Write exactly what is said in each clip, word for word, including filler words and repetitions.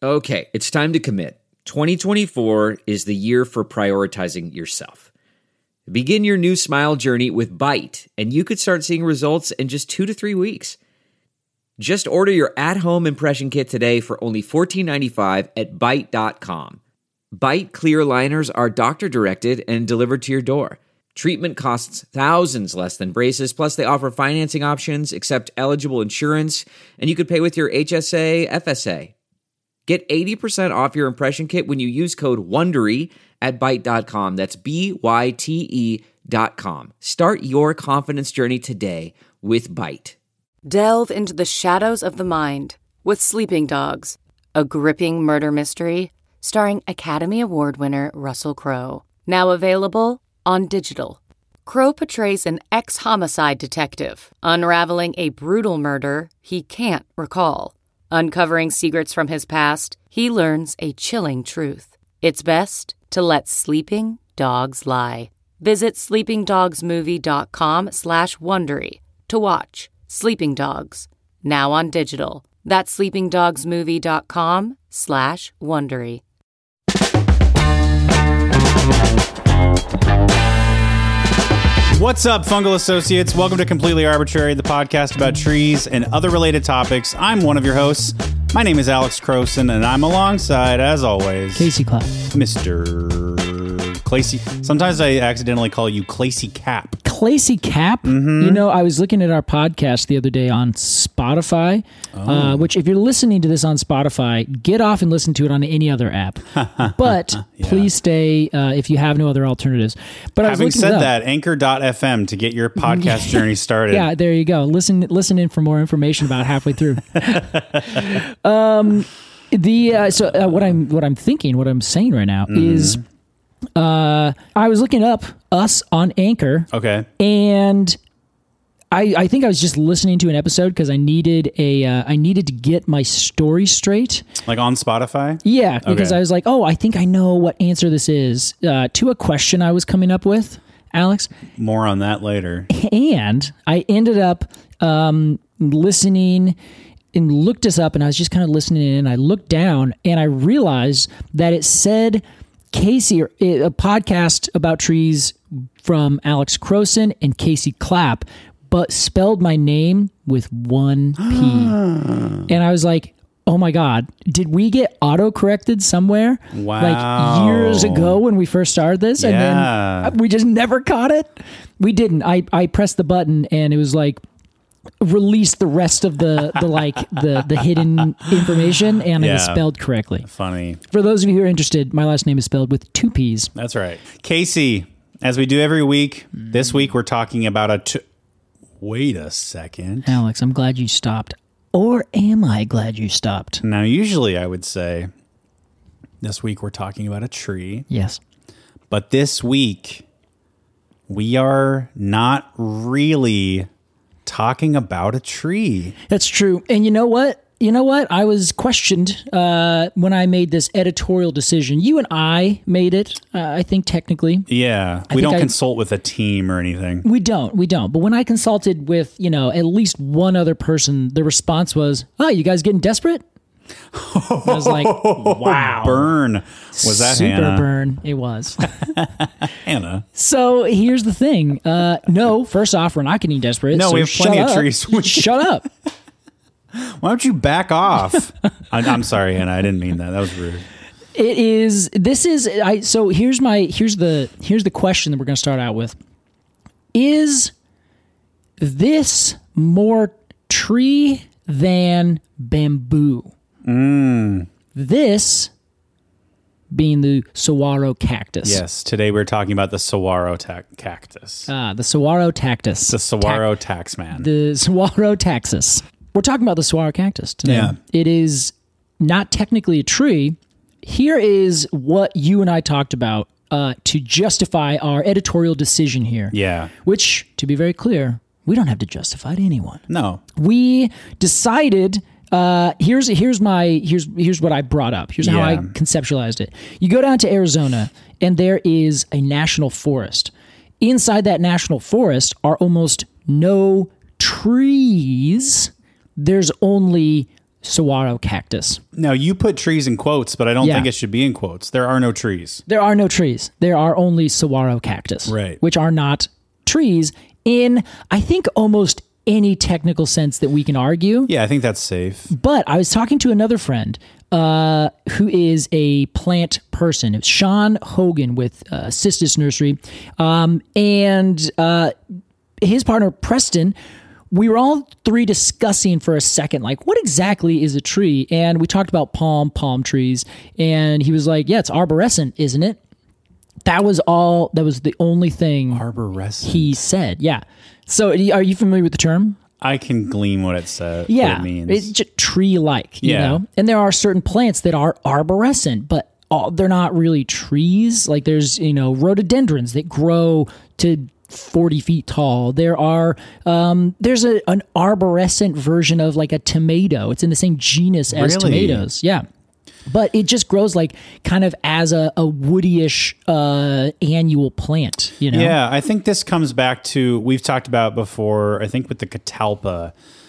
Okay, it's time to commit. twenty twenty-four is the year for prioritizing yourself. Begin your new smile journey with Byte, and you could start seeing results in just two to three weeks. Just order your at-home impression kit today for only fourteen ninety-five at byte dot com. Byte clear aligners are doctor-directed and delivered to your door. Treatment costs thousands less than braces, plus they offer financing options, accept eligible insurance, and you could pay with your H S A, F S A. Get eighty percent off your impression kit when you use code WONDERY at byte dot com. That's B Y T E dot com. Start your confidence journey today with Byte. Delve into the shadows of the mind with Sleeping Dogs, a gripping murder mystery starring Academy Award winner Russell Crowe. Now available on digital. Crowe portrays an ex-homicide detective unraveling a brutal murder he can't recall. Uncovering secrets from his past, he learns a chilling truth. It's best to let sleeping dogs lie. Visit sleepingdogsmovie.com slash Wondery to watch Sleeping Dogs, now on digital. That's sleepingdogsmovie.com slash Wondery. What's up, Fungal Associates? Welcome to Completely Arbitrary, the podcast about trees and other related topics. I'm one of your hosts. My name is Alex Croson, and I'm alongside, as always, Casey Clapp. Mister Clacy. Sometimes I accidentally call you Clacy Cap. Clacy Cap? Mm-hmm. You know, I was looking at our podcast the other day on Spotify, oh. uh, which if you're listening to this on Spotify, get off and listen to it on any other app. But yeah. please stay uh, if you have no other alternatives. But Having I was said it that, anchor dot f m to get your podcast journey started. Yeah, there you go. Listen, listen in for more information about halfway through. um, the uh, so uh, what I'm what I'm thinking, what I'm saying right now mm-hmm. is. Uh, I was looking up us on Anchor. Okay. And I, I think I was just listening to an episode because I needed a uh, I needed to get my story straight. Like on Spotify? Yeah, because okay. I was like, oh, I think I know what answer this is uh, to a question I was coming up with, Alex. More on that later. And I ended up um, listening and looked this up, and I was just kind of listening in, and I looked down, and I realized that it said Casey, a podcast about trees from Alex Croson and Casey Clapp, but spelled my name with one P. And I was like, oh my God, did we get auto-corrected somewhere? Wow. Like years ago when we first started this? Yeah. And then we just never caught it? We didn't. I, I pressed the button and it was like, release the rest of the, the like the, the hidden information, and yeah. it was spelled correctly. Funny. For those of you who are interested, my last name is spelled with two P's. That's right. Casey, as we do every week, mm. this week we're talking about a... T- Wait a second. Alex, I'm glad you stopped. Or am I glad you stopped? Now, usually I would say this week we're talking about a tree. Yes. But this week we are not really... talking about a tree. That's true. And you know what? You know what? I was questioned uh, when I made this editorial decision. You and I made it, uh, I think, technically. Yeah. I we don't I, consult with a team or anything. We don't. We don't. But when I consulted with, you know, at least one other person, the response was, oh, you guys getting desperate? I was like, wow. Burn. Was that Super Hannah? burn. It was. Hannah. So here's the thing. Uh, no, first off, we're not getting desperate. No, so we have plenty up. of trees. Shut up. Why don't you back off? I, I'm sorry, Hannah. I didn't mean that. That was rude. It is, this is, I, so here's my, here's the, here's the question that we're going to start out with. Is this more tree than bamboo? Mm. This being the saguaro cactus. Yes, today we're talking about the saguaro ta- cactus. Ah, the saguaro cactus. The saguaro Ta- taxman. The saguaro taxus. We're talking about the saguaro cactus today. Yeah. It is not technically a tree. Here is what you and I talked about uh, to justify our editorial decision here. Yeah. Which, to be very clear, we don't have to justify to anyone. No. We decided... Uh, here's here's my here's here's what I brought up. Here's how yeah. I conceptualized it. You go down to Arizona, and there is a national forest. Inside that national forest are almost no trees. There's only saguaro cactus. Now, you put trees in quotes, but I don't Yeah. think it should be in quotes. There are no trees. There are no trees. There are only saguaro cactus, Right. which are not trees in, I think, almost any technical sense that we can argue. Yeah, I think that's safe. But I was talking to another friend uh, who is a plant person. It's Sean Hogan with uh, Cistus Nursery. Um, and uh, his partner, Preston, we were all three discussing for a second, like, what exactly is a tree? And we talked about palm, palm trees. And he was like, yeah, it's arborescent, isn't it? That was all, that was the only thing Arborescent. he said. Yeah. So are you familiar with the term? I can glean what it says. Yeah, what it means. it's just tree-like, you Yeah. know. And there are certain plants that are arborescent, but all, they're not really trees. Like there's, you know, rhododendrons that grow to forty feet tall. There are, um, there's a an arborescent version of like a tomato. It's in the same genus as Really? tomatoes. Yeah. But it just grows like kind of as a, a woody-ish uh, annual plant, you know? Yeah, I think this comes back to, we've talked about before, I think with the catalpa,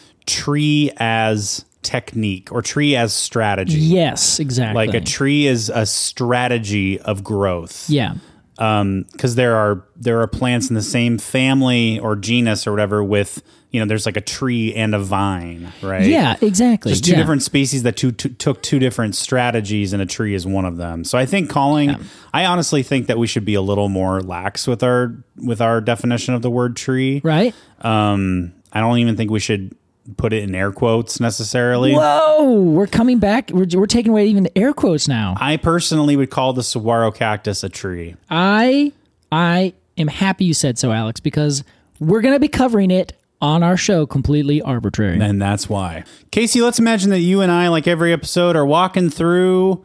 tree as technique or tree as strategy. Yes, exactly. Like a tree is a strategy of growth. Yeah. Um, because there are there are plants in the same family or genus or whatever with, you know, there's like a tree and a vine, right? Yeah, exactly. Just two yeah. different species that two, two, took two different strategies, and a tree is one of them. So I think calling, yeah. I honestly think that we should be a little more lax with our with our definition of the word tree. Right. Um, I don't even think we should put it in air quotes necessarily. Whoa, we're coming back. We're, we're taking away even the air quotes now. I personally would call the saguaro cactus a tree. I I am happy you said so, Alex, because we're going to be covering it on our show, Completely Arbitrary. And that's why. Casey, let's imagine that you and I, like every episode, are walking through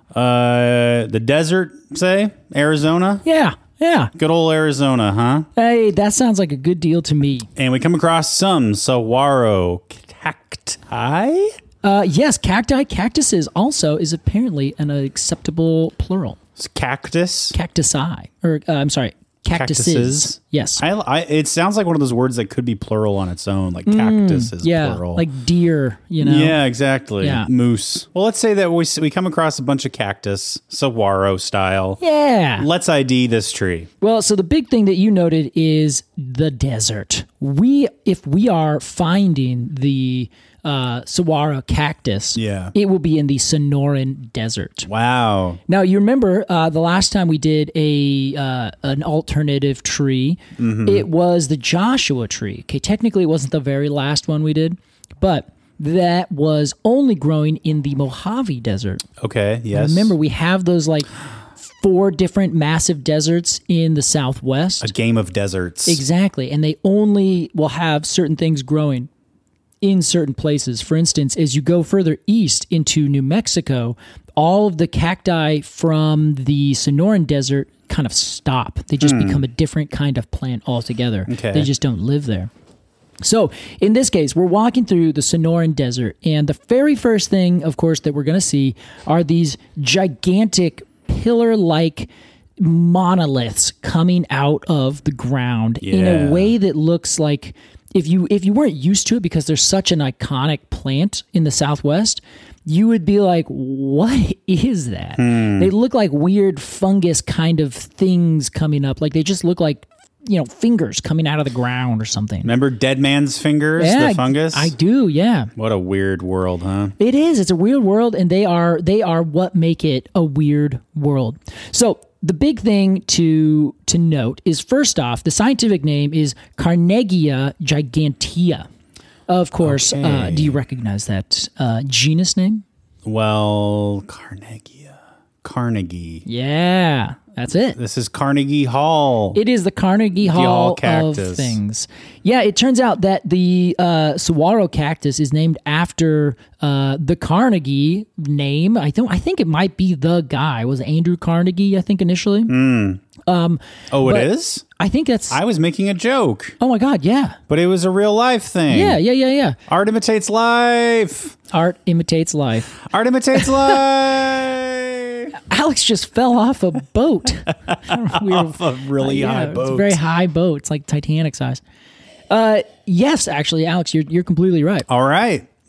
uh, the desert, say, Arizona. Yeah, yeah. Good old Arizona, huh? Hey, that sounds like a good deal to me. And we come across some saguaro cacti. Uh, yes, cacti, cactuses also is apparently an acceptable plural. It's cactus. Cactusi. Or, uh, I'm sorry, cactuses. Cactuses. Yes. I, I, it sounds like one of those words that could be plural on its own, like cactus is yeah, plural. like deer, you know? Yeah, exactly. Yeah. Moose. Well, let's say that we we come across a bunch of cactus, saguaro style. Yeah. Let's I D this tree. Well, so the big thing that you noted is the desert. We, if we are finding the uh, saguaro cactus, Yeah. it will be in the Sonoran Desert. Wow. Now, you remember uh, the last time we did a uh, an alternative tree, Mm-hmm. it was the Joshua tree. Okay, technically it wasn't the very last one we did, but that was only growing in the Mojave Desert. Okay. Yes. Remember, we have those like four different massive deserts in the Southwest. a game of deserts. Exactly. And they only will have certain things growing in certain places. For instance, as you go further east into New Mexico, all of the cacti from the Sonoran Desert kind of stop. They just become a different kind of plant altogether. Okay. They just don't live there. So in this case, we're walking through the Sonoran Desert, and the very first thing, of course, that we're going to see are these gigantic pillar-like monoliths coming out of the ground in Yeah. a way that looks like, if you if you weren't used to it because there's such an iconic plant in the Southwest, you would be like, what is that? They look like weird fungus kind of things coming up. Like they just look like, you know, fingers coming out of the ground or something. Remember Dead Man's Fingers, Yeah, the fungus? I do, yeah. What a weird world, huh? It is. It's a weird world, and they are they are what make it a weird world. So the big thing to to note is, first off, the scientific name is Carnegie gigantea. Of course, Okay. uh, do you recognize that uh, genus name? Well, Carnegie. Carnegie. Yeah, that's it. This is Carnegie Hall. It is the Carnegie Hall Hall of cactus. things. Yeah, it turns out that the uh, saguaro cactus is named after uh, the Carnegie name. I don't. I think it might be the guy. Was it Andrew Carnegie? I think initially. oh, but- it is? I think that's. I was making a joke, oh my God! Yeah. but it was a real life thing. Yeah. Yeah. Yeah. Yeah. Art imitates life. Art imitates life. Art imitates life. Alex just fell off a boat. we were, Off a really yeah, high It's boat. a very high boat. It's like Titanic size. Uh, yes, actually, Alex, you're you're completely right. All right.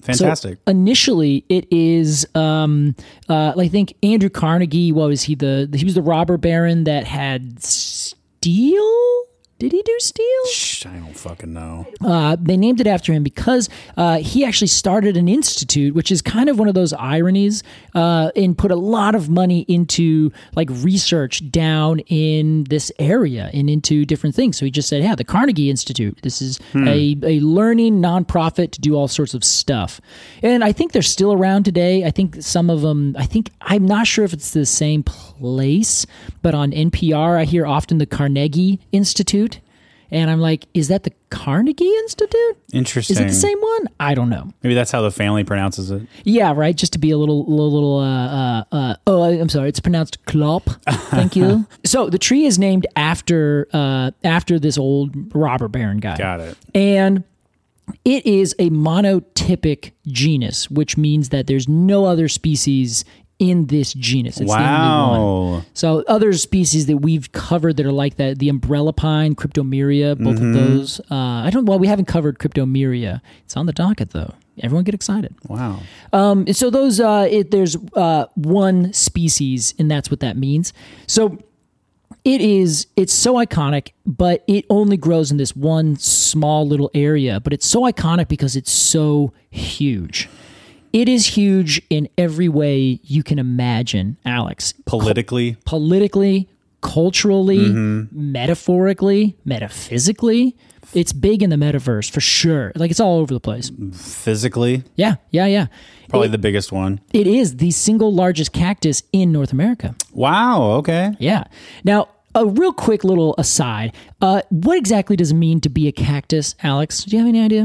Fantastic. So initially, it is, um, uh, I think Andrew Carnegie, what was he? The He was the robber baron that had steel? Did he do steel? Shh, I don't fucking know. Uh, they named it after him because uh, he actually started an institute, which is kind of one of those ironies, uh, and put a lot of money into like research down in this area and into different things. So he just said, yeah, the Carnegie Institute. This is hmm. a, a learning nonprofit to do all sorts of stuff. And I think they're still around today. I think some of them, I think, I'm not sure if it's the same place, but on N P R, I hear often the Carnegie Institute. And I'm like, is that the Carnegie Institute? Interesting. Is it the same one? I don't know. Maybe that's how the family pronounces it. Yeah, right. Just to be a little, little, little uh, uh, uh, oh, I'm sorry. It's pronounced Klopp. Thank you. So the tree is named after, uh, after this old robber baron guy. Got it. And it is a monotypic genus, which means that there's no other species in this genus. It's wow. the only one. So other species that we've covered that are like that, the umbrella pine, Cryptomeria, both mm-hmm. of those. Uh, I don't. Well, we haven't covered Cryptomeria. It's on the docket though. Everyone get excited. Wow. Um, and so those, uh, it, there's uh, one species, and that's what that means. So it is, it's so iconic, but it only grows in this one small little area. But it's so iconic because it's so huge. It is huge in every way you can imagine, Alex. Politically? Co- politically, culturally, mm-hmm. metaphorically, metaphysically. It's big in the metaverse, for sure. Like, it's all over the place. Physically? Yeah, yeah, yeah. Probably it, the biggest one. It is the single largest cactus in North America. Wow, okay. Yeah. Now, a real quick little aside. Uh, what exactly does it mean to be a cactus, Alex? Do you have any idea?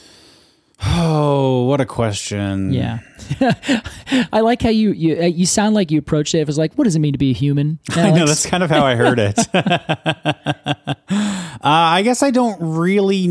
Oh, what a question. Yeah. I like how you, you you sound like you approached it. It was like, what does it mean to be a human, Alex? I know, that's kind of how I heard it. uh, I guess I don't really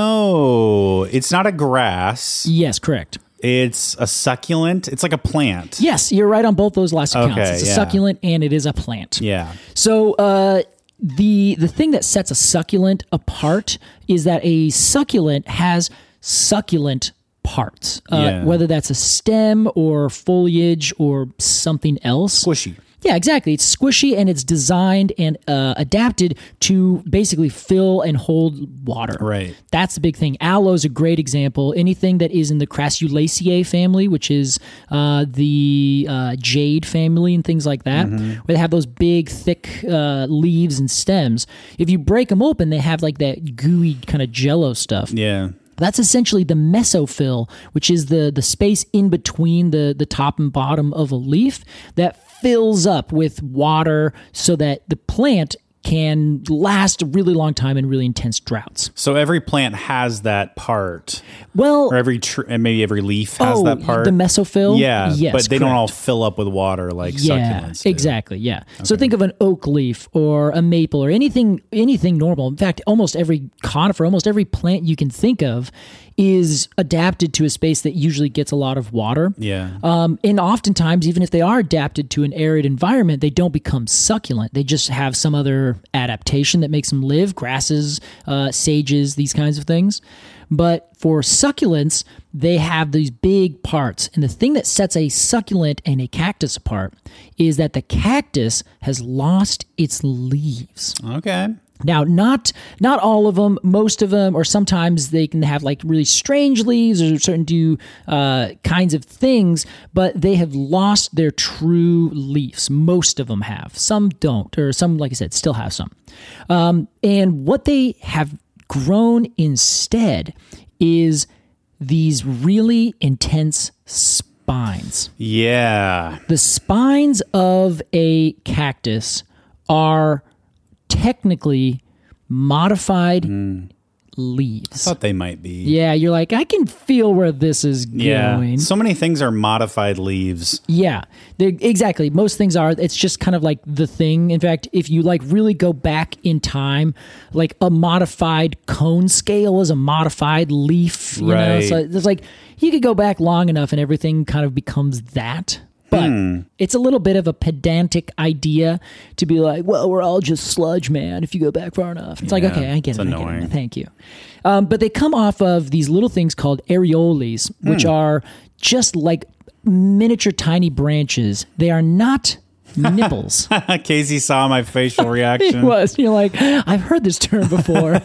know. It's not a grass. Yes, correct. It's a succulent. It's like a plant. Yes, you're right on both those last accounts. Okay, it's a yeah. succulent and it is a plant. Yeah. So uh, the the thing that sets a succulent apart is that a succulent has succulent parts, uh, yeah. whether that's a stem or foliage or something else. Squishy. Yeah, exactly. It's squishy and it's designed and uh, adapted to basically fill and hold water. Right. That's the big thing. Aloe is a great example. Anything that is in the Crassulaceae family, which is uh, the uh, jade family and things like that, mm-hmm. where they have those big, thick uh, leaves and stems. If you break them open, they have like that gooey kind of jello stuff. Yeah. That's essentially the mesophyll, which is the, the space in between the, the top and bottom of a leaf that fills up with water so that the plant can last a really long time in really intense droughts. So every plant has that part. Well, or every tr- and maybe every leaf has oh, that part. The mesophyll? Yeah, yes, but they correct. don't all fill up with water like yeah, succulents do. Exactly, yeah. Okay. So think of an oak leaf or a maple or anything anything normal. In fact, almost every conifer, almost every plant you can think of is adapted to a space that usually gets a lot of water. Yeah. Um, and oftentimes, even if they are adapted to an arid environment, they don't become succulent. They just have some other adaptation that makes them live, grasses, uh, sages, these kinds of things. But for succulents, they have these big parts. And the thing that sets a succulent and a cactus apart is that the cactus has lost its leaves. Okay. Now, not not all of them, most of them, or sometimes they can have like really strange leaves or certain do uh, kinds of things, but they have lost their true leaves. Most of them have. Some don't, or some, like I said, still have some. Um, and what they have grown instead is these really intense spines. Yeah. The spines of a cactus are technically modified mm. leaves. I thought they might be. Yeah, you're like, I can feel where this is yeah. going. So many things are modified leaves. Yeah, exactly. Most things are. It's just kind of like the thing. In fact, if you like really go back in time, like a modified cone scale is a modified leaf. You right. know, so it's like you could go back long enough and everything kind of becomes that. But Hmm. it's a little bit of a pedantic idea to be like, well, we're all just sludge, man, if you go back far enough. It's like, Yeah, okay, I get it's it. I get annoying. it. Thank you. Um, but they come off of these little things called areoles, which Hmm. are just like miniature tiny branches. They are not nipples. Casey saw my facial It reaction. was. You're like, I've heard this term before.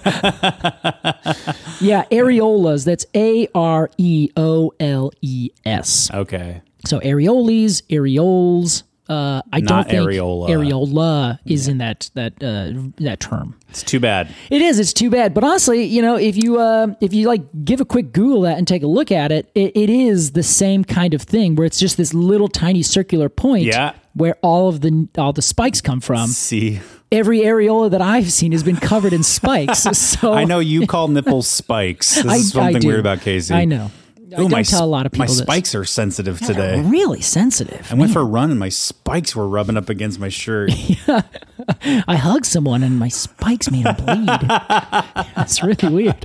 Yeah, areolas. That's A R E O L E S. Okay. So areoles, areoles. Uh, I Not don't think areola. areola is in that that uh, that term. It's too bad. It is. It's too bad. But honestly, you know, if you uh, if you like give a quick Google that and take a look at it, it, it is the same kind of thing where it's just this little tiny circular point Yeah. where all of the all the spikes come from. See, Every areola that I've seen has been covered in spikes. So I know you call nipples spikes. This I- is I something do. weird about Casey. I know. I Ooh, don't my tell a sp- lot of people My this. spikes are sensitive They're today. really sensitive. I went for a run and my spikes were rubbing up against my shirt. I hugged someone and my spikes made them bleed. That's really weird.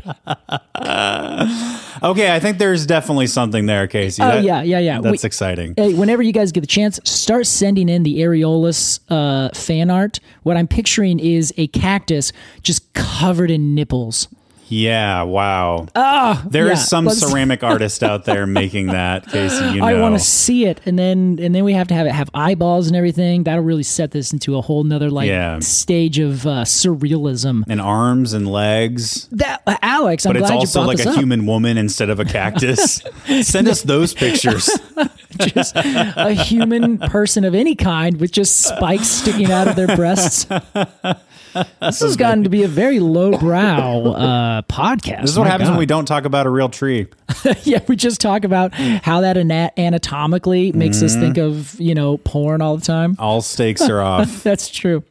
Okay, I think there's definitely something there, Casey. Oh, That- yeah, yeah, yeah. That's We- exciting. Hey, whenever you guys get the chance, start sending in the areolus uh, fan art. What I'm picturing is a cactus just covered in nipples. Yeah, wow. Oh, there is yeah, some let's- ceramic artist out there making that, Casey. You know. I want to see it, and then and then we have to have it have eyeballs and everything. That'll really set this into a whole nother like Yeah. stage of uh, surrealism. and arms and legs. That uh, Alex, I'm But it's glad you also brought like this a up. human woman instead of a cactus. Send us those pictures. Just a human person of any kind with just spikes sticking out of their breasts. This has gotten to be a very lowbrow uh, podcast. This is what My happens God. when we don't talk about a real tree. Yeah, we just talk about how that ana- anatomically makes Mm-hmm. us think of, you know, porn all the time. All stakes are off. That's true.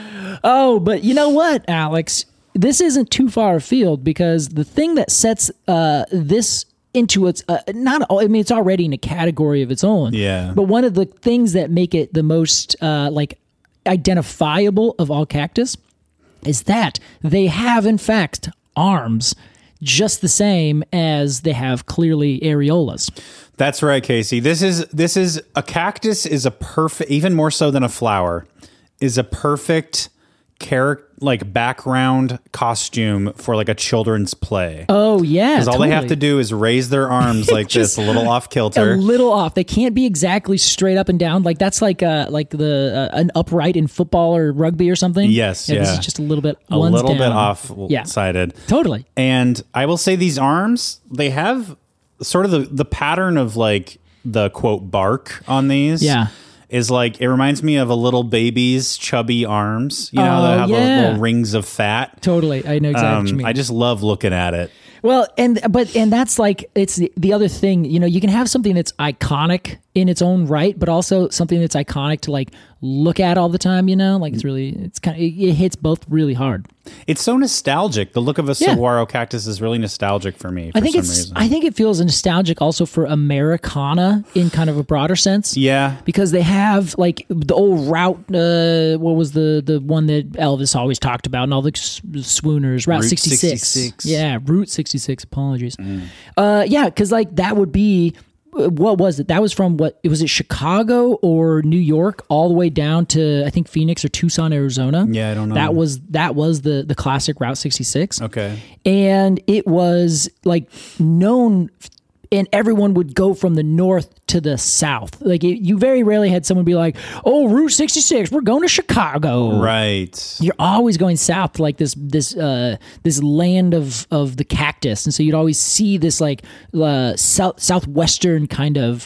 Oh, but you know what, Alex? This isn't too far afield because the thing that sets uh, this into its uh, not I mean it's already in a category of its own. Yeah. But one of the things that make it the most uh, like identifiable of all cactus is that they have in fact arms just the same as they have clearly areolas. That's right, Casey. This is this is a cactus is a perfect, even more so than a flower, is a perfect character like background costume for like a children's play. Oh yeah. Because all they have totally. to do is raise their arms like Just this, a little off a kilter. little off. They can't be exactly straight up and down. Like that's like uh like the uh, an upright in football or rugby or something. Yes, This yeah. is just a little bit a one's little bit down. off Yeah. sided. Totally. And I will say these arms, they have sort of the, the pattern of like the quote bark on these. Yeah. Is like, it reminds me of a little baby's chubby arms, you know, Oh, that have yeah. those little rings of fat. Totally. I know exactly what you Um, mean. I just love looking at it. Well, and but and that's like it's the, the other thing, you know, you can have something that's iconic in its own right, but also something that's iconic to like look at all the time, you know? Like it's really it's kind of it, it hits both really hard. It's so nostalgic. The look of a Yeah. saguaro cactus is really nostalgic for me for I think some it's reason. I think it feels nostalgic also for Americana in kind of a broader sense. yeah. Because they have like the old route. Uh, what was the the one that Elvis always talked about, and all the s- swooners, Route Route sixty six. sixty-six. Yeah, Route sixty six. Apologies. Uh, yeah, because like that would be. uh, What was it? That was from what? Was it Chicago or New York, all the way down to I think Phoenix or Tucson, Arizona. Yeah, I don't know. That was that was the the classic Route sixty-six. Okay. And it was like known, and everyone would go from the north to the south. Like it, you very rarely had someone be like, "Oh, Route sixty-six, we're going to Chicago." Right. You're always going south to like this this uh this land of of the cactus, and so you'd always see this like uh south southwestern kind of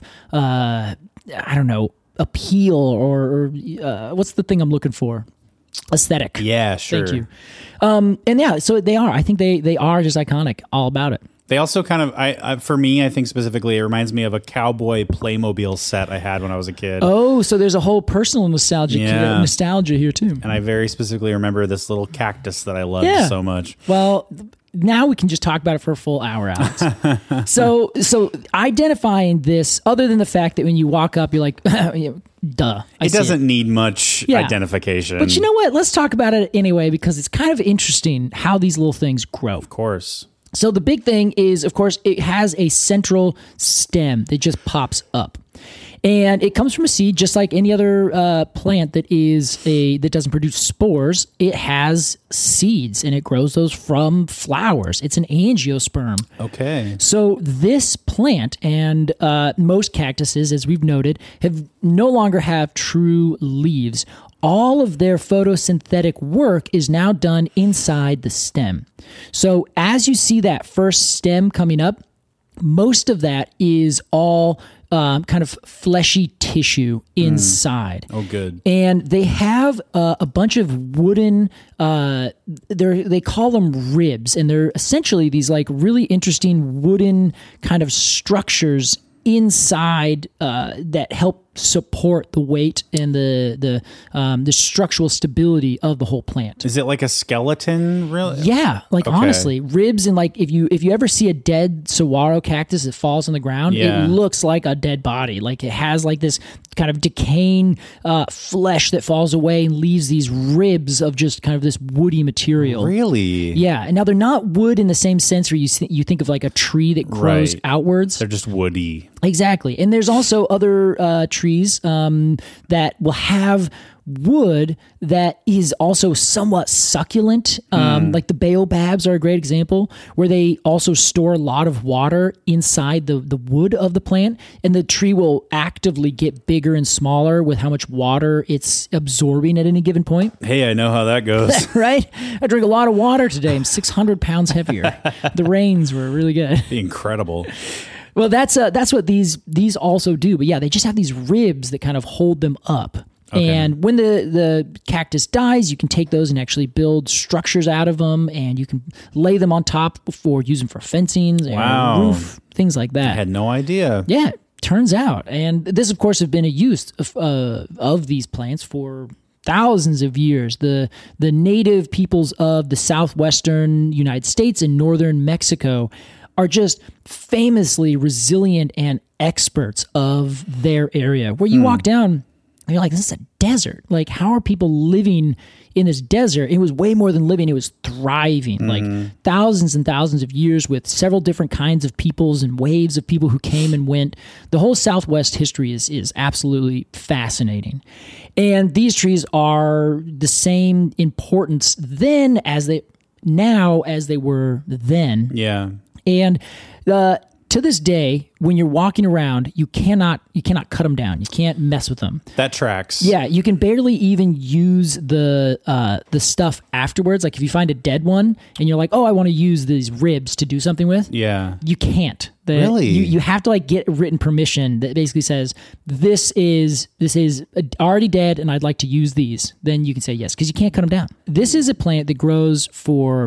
uh I don't know appeal or, or uh, what's the thing I'm looking for? Aesthetic. Yeah, sure. Thank you. Um, and yeah, so they are. I think they they are just iconic, all about it. They also kind of, I, I for me, I think specifically, it reminds me of a cowboy Playmobil set I had when I was a kid. Oh, so there's a whole personal nostalgia Yeah. nostalgia here too. And I very specifically remember this little cactus that I loved Yeah. so much. Well, now we can just talk about it for a full hour, Alex. so, so identifying this, other than the fact that when you walk up, you're like, you know, duh. I It see doesn't need much Yeah. identification. But you know what? Let's talk about it anyway because it's kind of interesting how these little things grow. Of course. So the big thing is, of course, it has a central stem that just pops up. And it comes from a seed, just like any other uh, plant that is a that doesn't produce spores. It has seeds, and it grows those from flowers. It's an angiosperm. Okay. So this plant and uh, most cactuses, as we've noted, have no longer have true leaves. All of their photosynthetic work is now done inside the stem. So as you see that first stem coming up, most of that is all um, kind of fleshy tissue inside. Oh, good. And they have uh, a bunch of wooden, uh, they they call them ribs, and they're essentially these like really interesting wooden kind of structures inside uh, that help support the weight and the the um, the structural stability of the whole plant. Is it like a skeleton? Really? Yeah, like Okay. honestly, ribs and like if you if you ever see a dead saguaro cactus that falls on the ground, Yeah. it looks like a dead body. Like it has like this kind of decaying uh, flesh that falls away and leaves these ribs of just kind of this woody material. Really? Yeah, and now they're not wood in the same sense where you th- you think of like a tree that grows Right. outwards. They're just woody. Exactly. And there's also other uh, trees um, that will have wood that is also somewhat succulent. Um, Like the baobabs are a great example, where they also store a lot of water inside the, the wood of the plant, and the tree will actively get bigger and smaller with how much water it's absorbing at any given point. Hey, I know how that goes. Right? I drink a lot of water today. I'm six hundred pounds heavier. The rains were really good. Incredible. Well, that's uh, that's what these these also do. But yeah, they just have these ribs that kind of hold them up. Okay. And when the, the cactus dies, you can take those and actually build structures out of them, and you can lay them on top for use them for fencing and Wow. roof, things like that. I had no idea. Yeah, turns out. And this, of course, have been a use of, uh, of these plants for thousands of years. The the native peoples of the southwestern United States and northern Mexico are just famously resilient and experts of their area. Where you walk down, and you're like, this is a desert. Like, how are people living in this desert? It was way more than living. It was thriving. Like thousands and thousands of years with several different kinds of peoples and waves of people who came and went. The whole Southwest history is, is absolutely fascinating. And these trees are the same importance then as they, now as they were then. Yeah. And uh, to this day, when you're walking around, you cannot you cannot cut them down. You can't mess with them. That tracks. Yeah, you can barely even use the uh, the stuff afterwards. Like if you find a dead one and you're like, oh, I want to use these ribs to do something with. Yeah. You can't. The, Really? You, you have to like get written permission that basically says this is this is already dead and I'd like to use these. Then you can say yes, because you can't cut them down. This is a plant that grows for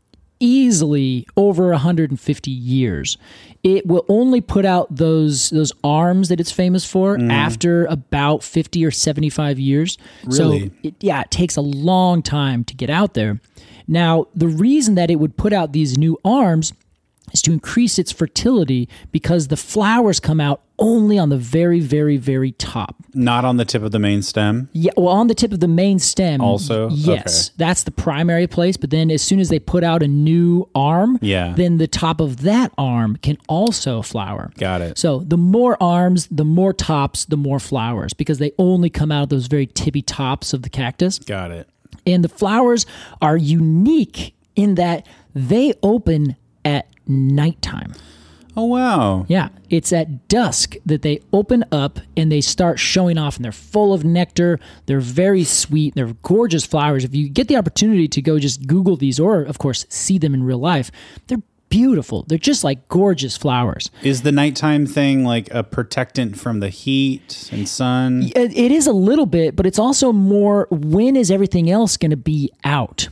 easily over one hundred fifty years. It will only put out those those arms that it's famous for after about fifty or seventy-five years. Really? So it, yeah, it takes a long time to get out there. Now, the reason that it would put out these new arms is to increase its fertility, because the flowers come out only on the very, very, very top. Not on the tip of the main stem. Yeah, well, on the tip of the main stem. Also? Yes, Okay. that's the primary place. But then as soon as they put out a new arm, Yeah. then the top of that arm can also flower. Got it. So the more arms, the more tops, the more flowers, because they only come out of those very tippy tops of the cactus. Got it. And the flowers are unique in that they open at nighttime. Oh, wow. Yeah, it's at dusk that they open up and they start showing off, and they're full of nectar. They're very sweet. They're gorgeous flowers. If you get the opportunity to go just Google these, or of course see them in real life, they're beautiful. They're just like gorgeous flowers. Is the nighttime thing like a protectant from the heat and sun? It, it is a little bit, but it's also more, when is everything else going to be out?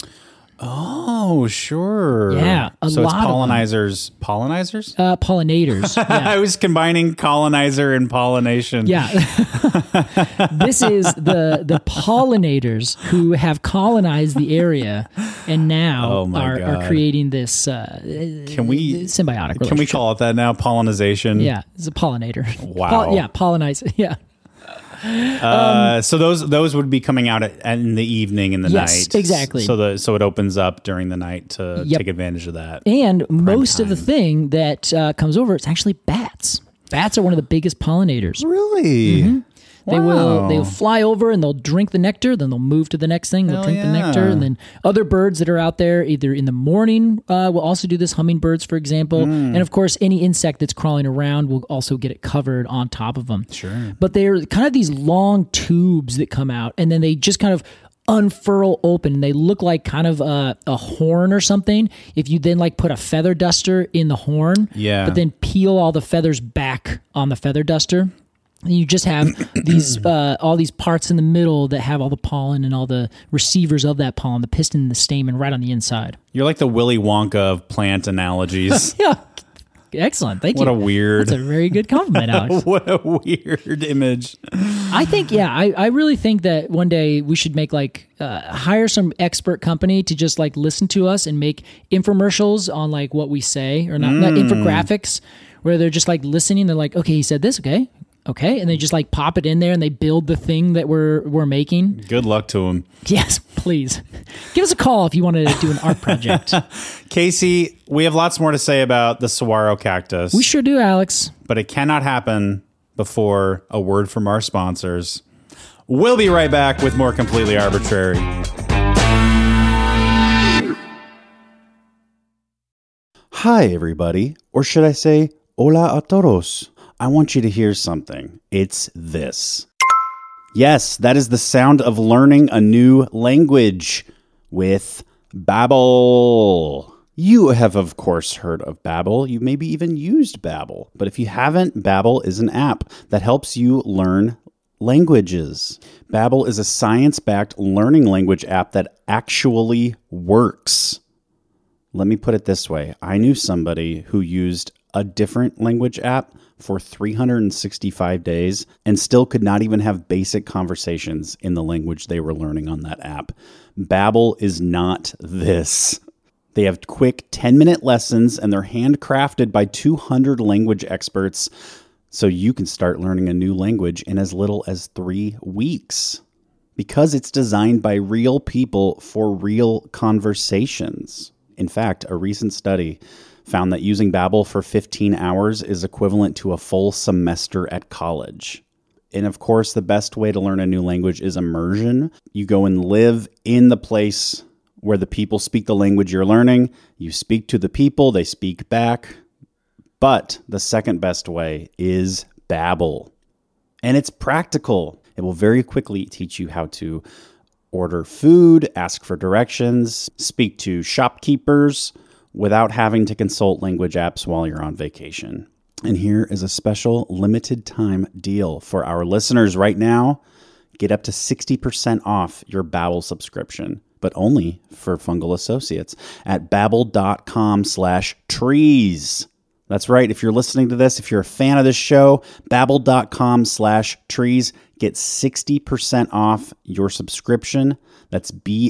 Oh, sure. Yeah, a so lot it's of them. pollinizers. Pollinizers? Uh, pollinators. Yeah. I was combining colonizer and pollination. Yeah. This is the the pollinators who have colonized the area and now Oh my are, God. are creating this uh, Can we symbiotic Can we relationship. call it that now? Pollinization. Yeah, it's a pollinator. Wow. Pol- yeah, pollinize. Yeah. Uh, so those those would be coming out at, in the evening in the Yes, night. exactly. So the so it opens up during the night to Yep. take advantage of that. And most of the time. thing that uh, comes over, it's actually bats. Bats are one of the biggest pollinators. Really? Mm-hmm. They Wow. will they will fly over and they'll drink the nectar, then they'll move to the next thing, they'll Hell drink the yeah. nectar, and then other birds that are out there either in the morning uh, will also do this, hummingbirds, for example, Mm. and of course any insect that's crawling around will also get it covered on top of them. Sure. But they're kind of these long tubes that come out, and then they just kind of unfurl open, and they look like kind of a, a horn or something. If you then like put a feather duster in the horn, Yeah. but then peel all the feathers back on the feather duster. And you just have these uh, all these parts in the middle that have all the pollen and all the receivers of that pollen, the piston and the stamen right on the inside. You're like the Willy Wonka of plant analogies. Yeah. Excellent. Thank What you. a weird- That's a very good compliment, Alex. What a weird image. I think, yeah, I, I really think that one day we should make like, uh, hire some expert company to just like listen to us and make infomercials on like what we say, or not, not infographics, where they're just like listening. They're like, okay, he said this. Okay. Okay. And they just like pop it in there and they build the thing that we're, we're making. Good luck to him. Yes, please. Give us a call if you want to do an art project. Casey, we have lots more to say about the saguaro cactus, We sure do, Alex. but it cannot happen before a word from our sponsors. We'll be right back with more Completely Arbitrary. Hi, everybody. Or should I say, hola a todos. I want you to hear something. It's this. Yes, that is the sound of learning a new language with Babbel. You have, of course, heard of Babbel. You maybe even used Babbel. But if you haven't, Babbel is an app that helps you learn languages. Babbel is a science-backed learning language app that actually works. Let me put it this way. I knew somebody who used a different language app for three hundred sixty-five days and still could not even have basic conversations in the language they were learning on that app. Babbel is not this. They have quick ten-minute lessons, and they're handcrafted by two hundred language experts, so you can start learning a new language in as little as three weeks. Because it's designed by real people for real conversations. In fact, a recent study found that using Babbel for fifteen hours is equivalent to a full semester at college. And of course, the best way to learn a new language is immersion. You go and live in the place where the people speak the language you're learning. You speak to the people, they speak back. But the second best way is Babbel. And it's practical. It will very quickly teach you how to order food, ask for directions, speak to shopkeepers, without having to consult language apps while you're on vacation. And here is a special limited time deal for our listeners right now. Get up to sixty percent off your Babbel subscription, but only for Fungal Associates at babbel.com slash trees. That's right. If you're listening to this, if you're a fan of this show, babbel.com slash trees. Get sixty percent off your subscription. That's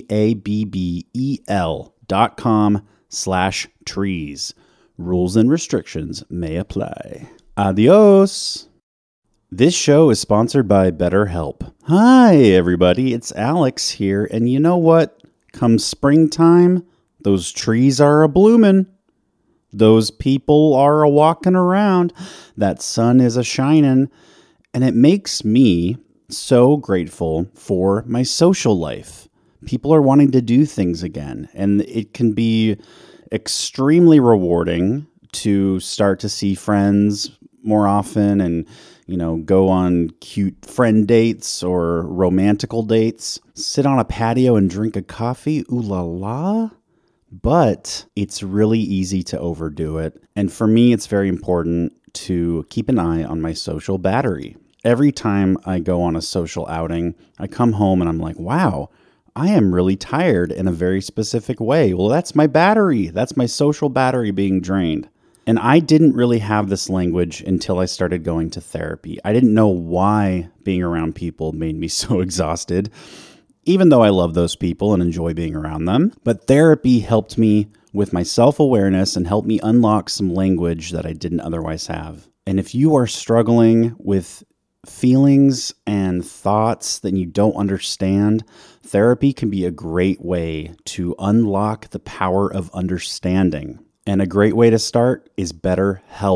B-A-B-B-E-L dot com slash trees. Rules and restrictions may apply. Adios. This show is sponsored by BetterHelp. Hi, everybody. It's Alex here. And you know what? Come springtime, those trees are a-bloomin'. Those people are a-walking around. That sun is a-shining. And it makes me so grateful for my social life. People are wanting to do things again. And it can be extremely rewarding to start to see friends more often and, you know, go on cute friend dates or romantical dates. Sit on a patio and drink a coffee. Ooh la la. But it's really easy to overdo it. And for me, it's very important to keep an eye on my social battery. Every time I go on a social outing, I come home and I'm like, wow, I am really tired in a very specific way. Well, that's my battery. That's my social battery being drained. And I didn't really have this language until I started going to therapy. I didn't know why being around people made me so exhausted, even though I love those people and enjoy being around them. But therapy helped me with my self-awareness and helped me unlock some language that I didn't otherwise have. And if you are struggling with feelings and thoughts that you don't understand, therapy can be a great way to unlock the power of understanding. And a great way to start is BetterHelp.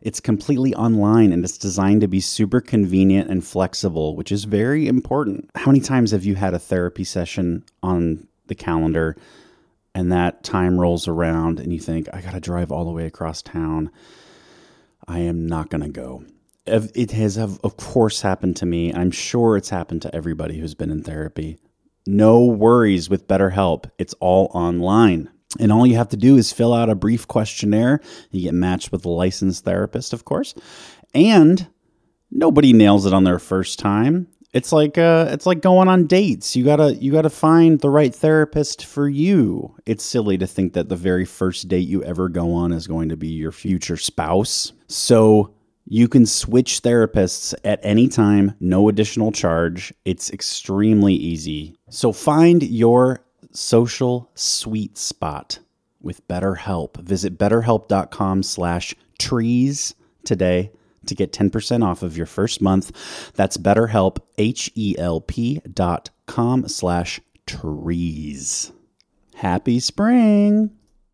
It's completely online and it's designed to be super convenient and flexible, which is very important. How many times have you had a therapy session on the calendar and that time rolls around and you think, I got to drive all the way across town. I am not going to go. It has, of course, happened to me. I'm sure it's happened to everybody who's been in therapy. No worries with BetterHelp. It's all online. And all you have to do is fill out a brief questionnaire. You get matched with a licensed therapist, of course. And nobody nails it on their first time. It's like uh, it's like going on dates. You gotta you gotta find the right therapist for you. It's silly to think that the very first date you ever go on is going to be your future spouse. So you can switch therapists at any time, no additional charge. It's extremely easy. So find your social sweet spot with BetterHelp. Visit betterhelp.com slash trees today to get ten percent off of your first month. That's BetterHelp, H-E-L-P dot com slash trees. Happy spring.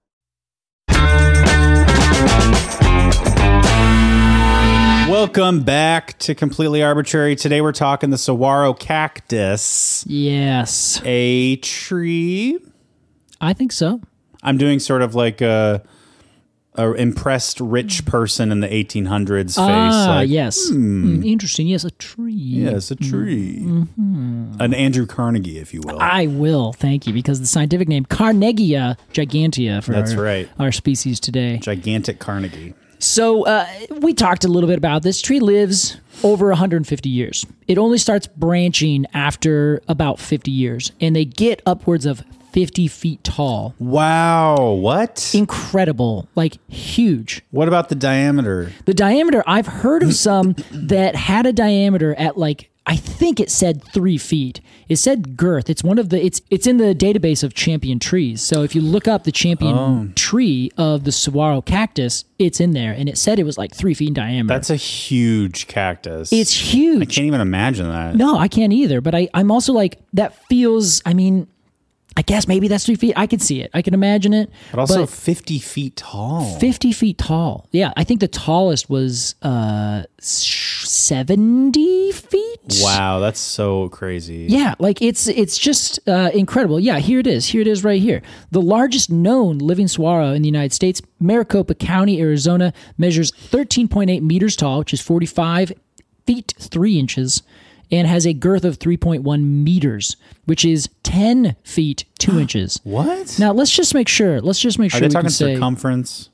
Welcome back to Completely Arbitrary. Today we're talking the saguaro cactus. Yes. A tree. I think so. I'm doing sort of like a, a impressed rich person in the eighteen hundreds face. Ah, like, yes. hmm. Mm, interesting. Yes, a tree. Yes, a tree. Mm-hmm. An Andrew Carnegie, if you will. I will, thank you, because the scientific name Carnegia gigantea for That's our, right. our species today. Gigantic Carnegie. So uh, we talked a little bit about this. Tree lives over one hundred fifty years. It only starts branching after about fifty years, and they get upwards of fifty feet tall. Wow, what? Incredible, like huge. What about the diameter? The diameter, I've heard of some that had a diameter at like, I think it said three feet. It said girth. It's one of the, it's it's in the database of champion trees. So if you look up the champion oh. tree of the saguaro cactus, it's in there. And it said it was like three feet in diameter. That's a huge cactus. It's huge. I can't even imagine that. No, I can't either. But I, I'm also like, that feels, I mean, I guess maybe that's three feet. I can see it. I can imagine it. But also but fifty feet tall. fifty feet tall. Yeah. I think the tallest was uh, seventy feet. Wow. That's so crazy. Yeah. Like it's it's just uh, incredible. Yeah. Here it is. Here it is right here. The largest known living saguaro in the United States, Maricopa County, Arizona, measures thirteen point eight meters tall, which is forty-five feet, three inches. And has a girth of three point one meters, which is ten feet, two inches. What? Now, let's just make sure. Let's just make sure Are they we talking can say, circumference?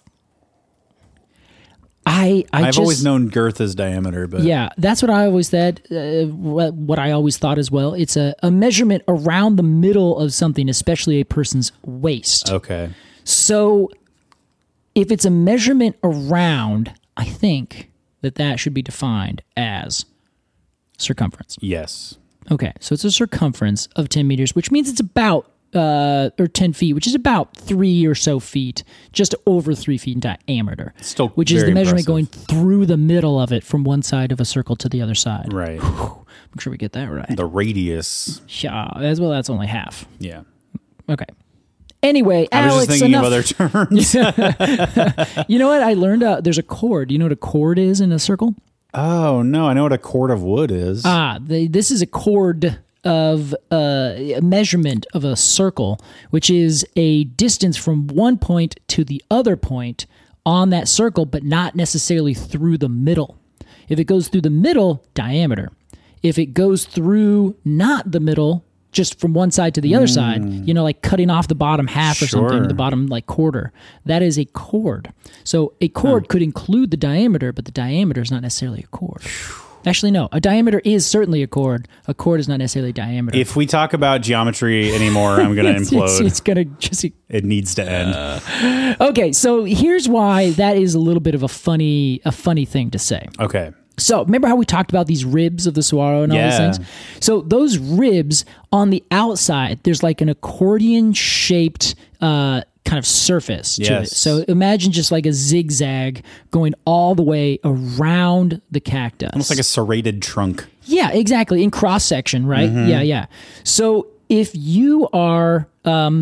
I, I I've just, always known girth as diameter, but... Yeah, that's what I always said, uh, what, what I always thought as well. It's a, a measurement around the middle of something, especially a person's waist. Okay. So, if it's a measurement around, I think that that should be defined as... circumference. Yes. Okay, so it's a circumference of ten meters, which means it's about, uh, or ten feet, which is about three or so feet, just over three feet in diameter. Still Which is very the measurement impressive. going through the middle of it from one side of a circle to the other side. Right. Make sure we get that right. The radius. Yeah, as well, that's only half. Yeah. Okay. Anyway, I was Alex, just thinking enough. of other terms. You know what? I learned uh, there's a chord. You know what a chord is in a circle? Oh, no. I know what a cord of wood is. Ah, the, this is a chord of uh, a measurement of a circle, which is a distance from one point to the other point on that circle, but not necessarily through the middle. If it goes through the middle, diameter. If it goes through not the middle, just from one side to the other mm. side, you know, like cutting off the bottom half or Sure. something, the bottom like quarter. That is a chord. So a chord huh. could include the diameter, but the diameter is not necessarily a chord. Actually, no. A diameter is certainly a chord. A chord is not necessarily diameter. If we talk about geometry anymore, I'm going to it's, implode. It's, it's going to just... It needs to end. Uh, okay, so here's why that is a little bit of a funny, a funny thing to say. Okay. So remember how we talked about these ribs of the saguaro and all Yeah. these things? So those ribs on the outside, there's like an accordion-shaped uh, kind of surface to Yes. it. So imagine just like a zigzag going all the way around the cactus. Almost like a serrated trunk. Yeah, exactly. In cross-section, right? Mm-hmm. Yeah, yeah. So if you are... Um,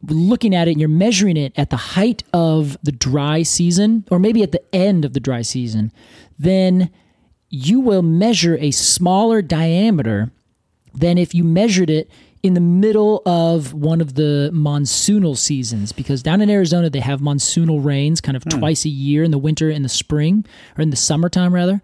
looking at it and you're measuring it at the height of the dry season, or maybe at the end of the dry season, then you will measure a smaller diameter than if you measured it in the middle of one of the monsoonal seasons, because down in Arizona, they have monsoonal rains kind of mm. twice a year in the winter and the spring, or in the summertime rather.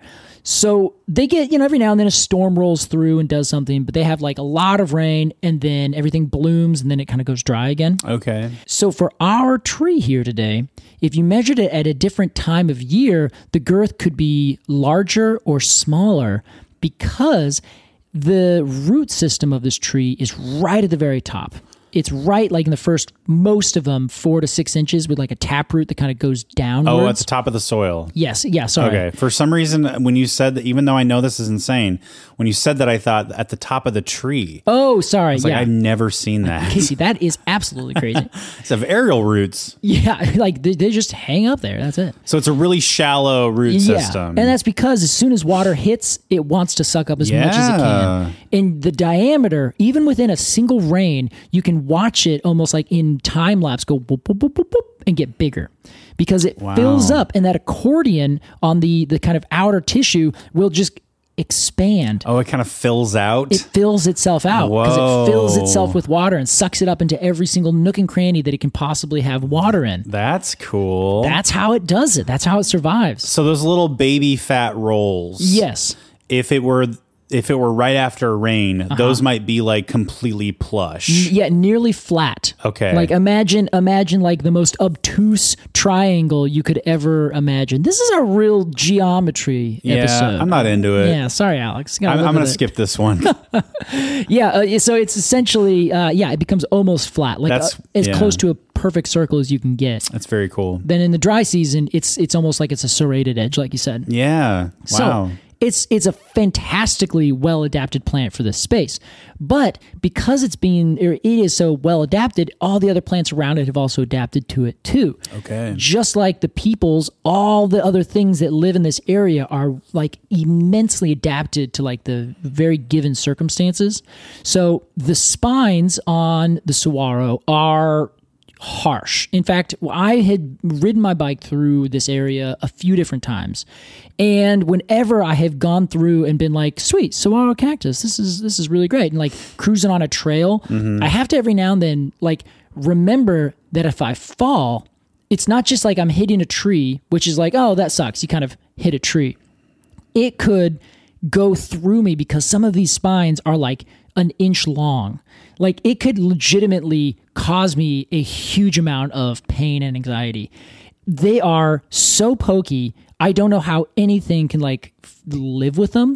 So they get, you know, every now and then a storm rolls through and does something, but they have like a lot of rain and then everything blooms and then it kind of goes dry again. Okay. So for our tree here today, if you measured it at a different time of year, the girth could be larger or smaller because the root system of this tree is right at the very top. It's right like in the first, most of them, four to six inches with like a taproot that kind of goes downwards. Oh, at the top of the soil. Yes. Yeah. Sorry. Okay. For some reason, when you said that, even though I know this is insane, when you said that, I thought at the top of the tree. Oh, sorry. I was yeah. like, I've never seen that. Casey, that is absolutely crazy. It's have aerial roots. Yeah. Like they, they just hang up there. That's it. So it's a really shallow root yeah. system. And that's because as soon as water hits, it wants to suck up as yeah. much as it can. And the diameter, even within a single rain, you can watch it almost like in time lapse go boop, boop, boop, boop, boop, and get bigger because it wow. fills up, and that accordion on the the kind of outer tissue will just expand. Oh, it kind of fills out? It fills itself out because it fills itself with water and sucks it up into every single nook and cranny that it can possibly have water in. That's cool. That's how it does it. That's how it survives. So those little baby fat rolls. Yes. If it were if it were right after rain, uh-huh. those might be like completely plush. N- yeah, nearly flat. Okay. Like imagine imagine like the most obtuse triangle you could ever imagine. This is a real geometry yeah, episode. I'm not into it. Yeah, sorry, Alex. I'm, I'm going to skip this one. yeah, uh, so it's essentially, uh, yeah, it becomes almost flat. Like uh, as yeah. close to a perfect circle as you can get. That's very cool. Then in the dry season, it's it's almost like it's a serrated edge, like you said. Yeah. Wow. So, It's it's a fantastically well adapted plant for this space, but because it's being or it is so well adapted, all the other plants around it have also adapted to it too. Okay. Just like the peoples, all the other things that live in this area are like immensely adapted to like the very given circumstances. So the spines on the saguaro are harsh. In fact, I had ridden my bike through this area a few different times, and whenever I have gone through and been like, "Sweet, saguaro cactus, this is this is really great," and like cruising on a trail, mm-hmm. I have to every now and then like remember that if I fall, it's not just like I'm hitting a tree, which is like, "Oh, that sucks." You kind of hit a tree. It could go through me because some of these spines are like an inch long. Like it could legitimately cause me a huge amount of pain and anxiety. They are so pokey. I don't know how anything can like f- live with them,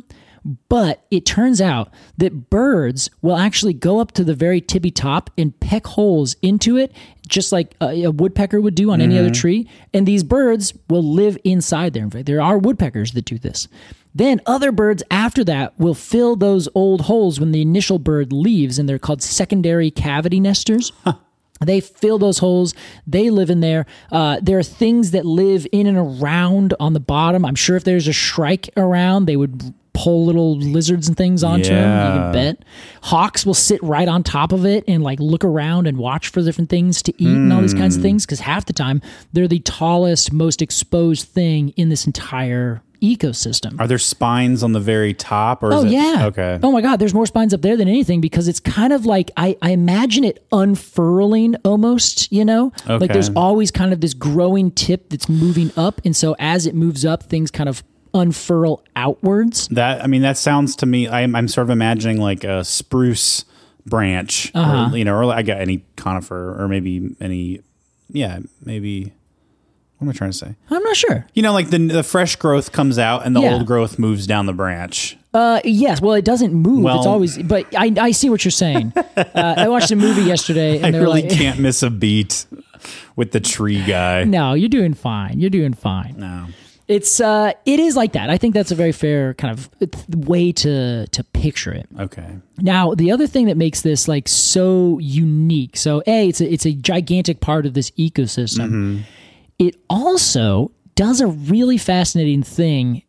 but it turns out that birds will actually go up to the very tippy top and peck holes into it, just like a, a woodpecker would do on mm-hmm. any other tree. And these birds will live inside there. In fact, there are woodpeckers that do this. Then other birds after that will fill those old holes when the initial bird leaves, and they're called secondary cavity nesters. Huh. They fill those holes. They live in there. Uh, there are things that live in and around on the bottom. I'm sure if there's a shrike around, they would pull little lizards and things onto yeah. them. You can bet. Hawks will sit right on top of it and like look around and watch for different things to eat mm. and all these kinds of things, because half the time they're the tallest, most exposed thing in this entire ecosystem. Are there spines on the very top? Or oh, is it, yeah. Okay. Oh, my God. There's more spines up there than anything because it's kind of like, I, I imagine it unfurling almost, you know? Okay. Like there's always kind of this growing tip that's moving up. And so as it moves up, things kind of unfurl outwards. That, I mean, that sounds to me, I'm, I'm sort of imagining like a spruce branch, uh-huh. or, you know, or I got any conifer or maybe any, yeah, maybe... What am I trying to say? I'm not sure. You know, like the the fresh growth comes out and the yeah. old growth moves down the branch. Uh, yes. Well, it doesn't move. Well, it's always. But I I see what you're saying. uh, I watched a movie yesterday, and I they're really like, can't miss a beat with the tree guy. No, you're doing fine. You're doing fine. No, it's uh, it is like that. I think that's a very fair kind of way to to picture it. Okay. Now, the other thing that makes this like so unique. So, a it's a, it's a gigantic part of this ecosystem. Mm-hmm. It also does a really fascinating thing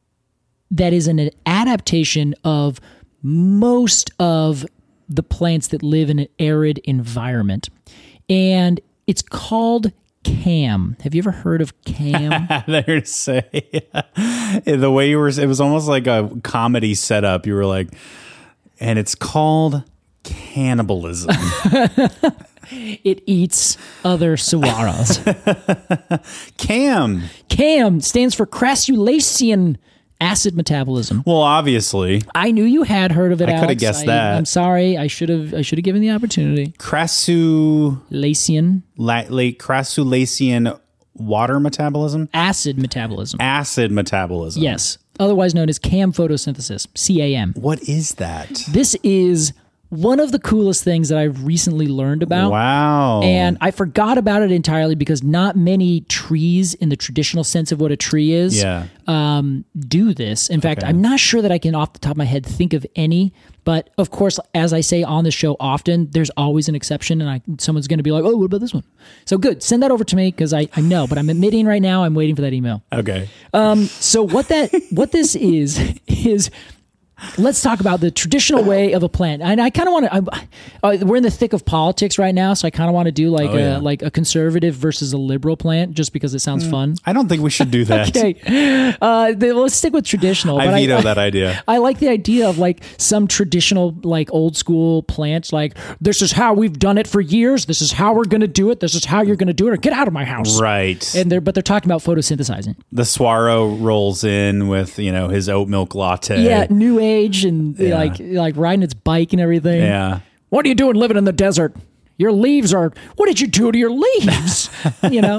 that is an adaptation of most of the plants that live in an arid environment. and it's called Cam. Have you ever heard of Cam? There to say the way you were, it was almost like a comedy setup. You were like, and it's called cannibalism. It eats other saguaros. Cam. Cam stands for crassulacean acid metabolism. Well, obviously, I knew you had heard of it. I could have Alex. guessed I, that. I'm sorry. I should have. I should have given the opportunity. crassu, Lacean la, like crassulacean water metabolism, acid metabolism. acid metabolism. Yes, otherwise known as CAM photosynthesis. C A M. What is that? This is one of the coolest things that I've recently learned about. Wow. And I forgot about it entirely because not many trees, in the traditional sense of what a tree is, Yeah. um, do this. In fact, Okay. I'm not sure that I can, off the top of my head, think of any. But of course, as I say on the show often, there's always an exception, and I, someone's going to be like, "Oh, what about this one?" So good, send that over to me because I, I know. But I'm admitting right now, I'm waiting for that email. Okay. So what that what this is is. Let's talk about the traditional way of a plant, and I kind of want to. Uh, we're in the thick of politics right now, so I kind of want to do like Oh, a yeah. like a conservative versus a liberal plant, just because it sounds fun. I don't think we should do that. Okay, uh, then let's stick with traditional. I but veto I, that idea. I like the idea of like some traditional, like old school plants. Like, this is how we've done it for years. This is how we're going to do it. This is how you're going to do it. Or get out of my house. Right. And they're but they're talking about photosynthesizing. The Swaro rolls in with, you know, his oat milk latte. Yeah, new age and Yeah. like like riding its bike and everything. Yeah. What are you doing living in the desert? Your leaves are, what did you do to your leaves? You know?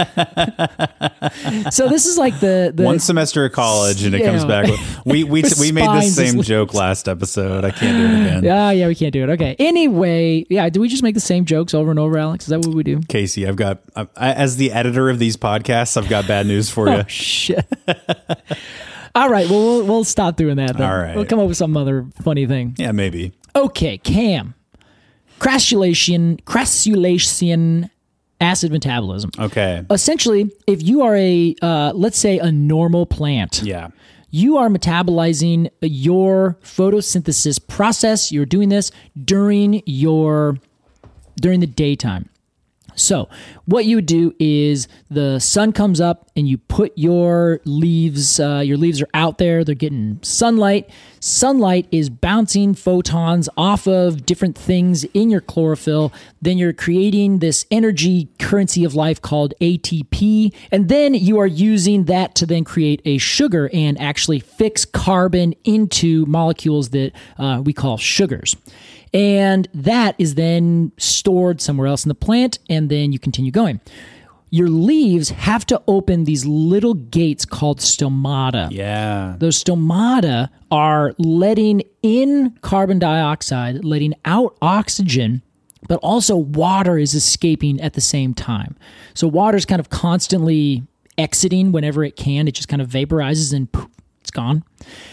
So this is like the, the One semester of college and it Yeah. comes back. With, we we With we made the spines same as joke last episode. I can't do it again. Ah, yeah, we can't do it. Okay. Anyway, yeah, do we just make the same jokes over and over, Alex? Is that what we do? Casey, I've got, I, as the editor of these podcasts, I've got bad news for you. Oh, shit. All right, well, we'll we'll stop doing that then. All right. We'll come up with some other funny thing. Yeah, maybe. Okay, CAM. Crassulacean, crassulacean acid metabolism. Okay. Essentially, if you are a, uh, let's say, a normal plant, Yeah. you are metabolizing your photosynthesis process. You're doing this during your during the daytime. So what you would do is the sun comes up and you put your leaves, uh, your leaves are out there, they're getting sunlight. Sunlight is bouncing photons off of different things in your chlorophyll. Then you're creating this energy currency of life called A T P. And then you are using that to then create a sugar and actually fix carbon into molecules that uh, we call sugars. And that is then stored somewhere else in the plant, and then you continue going. Your leaves have to open these little gates called stomata. Yeah. Those stomata are letting in carbon dioxide, letting out oxygen, but also water is escaping at the same time. So water is kind of constantly exiting whenever it can. It just kind of vaporizes and poof, it's gone.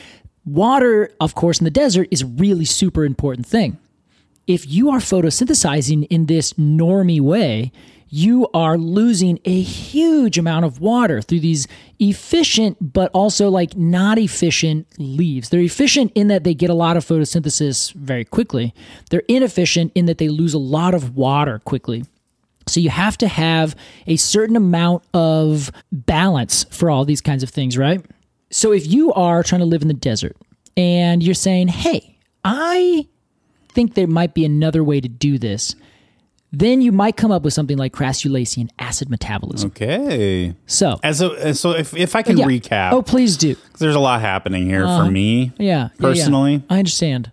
Water, of course, in the desert is a really super important thing. If you are photosynthesizing in this normie way, you are losing a huge amount of water through these efficient, but also like not efficient leaves. They're efficient in that they get a lot of photosynthesis very quickly. They're inefficient in that they lose a lot of water quickly. So you have to have a certain amount of balance for all these kinds of things, right? So if you are trying to live in the desert and you're saying, hey, I think there might be another way to do this, then you might come up with something like crassulacean acid metabolism. Okay. So, As a, so if, if I can yeah. recap, Oh, please do. 'cause there's a lot happening here Uh, for me. Yeah. yeah, Personally. yeah. I understand.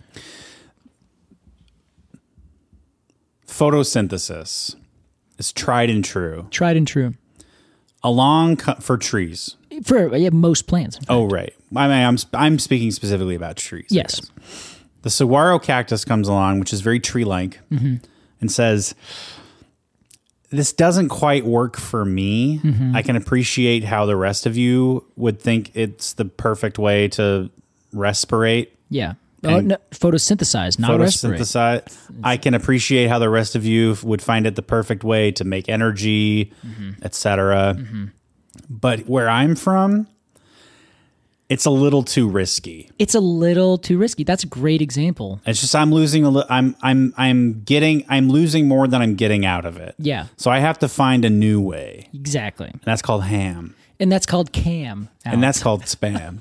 Photosynthesis is tried and true. Tried and true. Along co- for trees. For yeah, most plants. Oh, right. I mean, I'm I'm speaking specifically about trees. I Yes. guess. The saguaro cactus comes along, which is very tree-like, Mm-hmm. and says, "This doesn't quite work for me. Mm-hmm. I can appreciate how the rest of you would think it's the perfect way to respirate, Yeah. Oh, And no, photosynthesize, not respirate. photosynthesize. I can appreciate how the rest of you would find it the perfect way to make energy, Mm-hmm. et cetera. But where I'm from, It's a little too risky. It's a little too risky. That's a great example. It's just I'm losing a li- I'm I'm I'm getting I'm losing more than I'm getting out of it. Yeah. So I have to find a new way. Exactly. And that's called ham. And that's called cam. And that's called spam.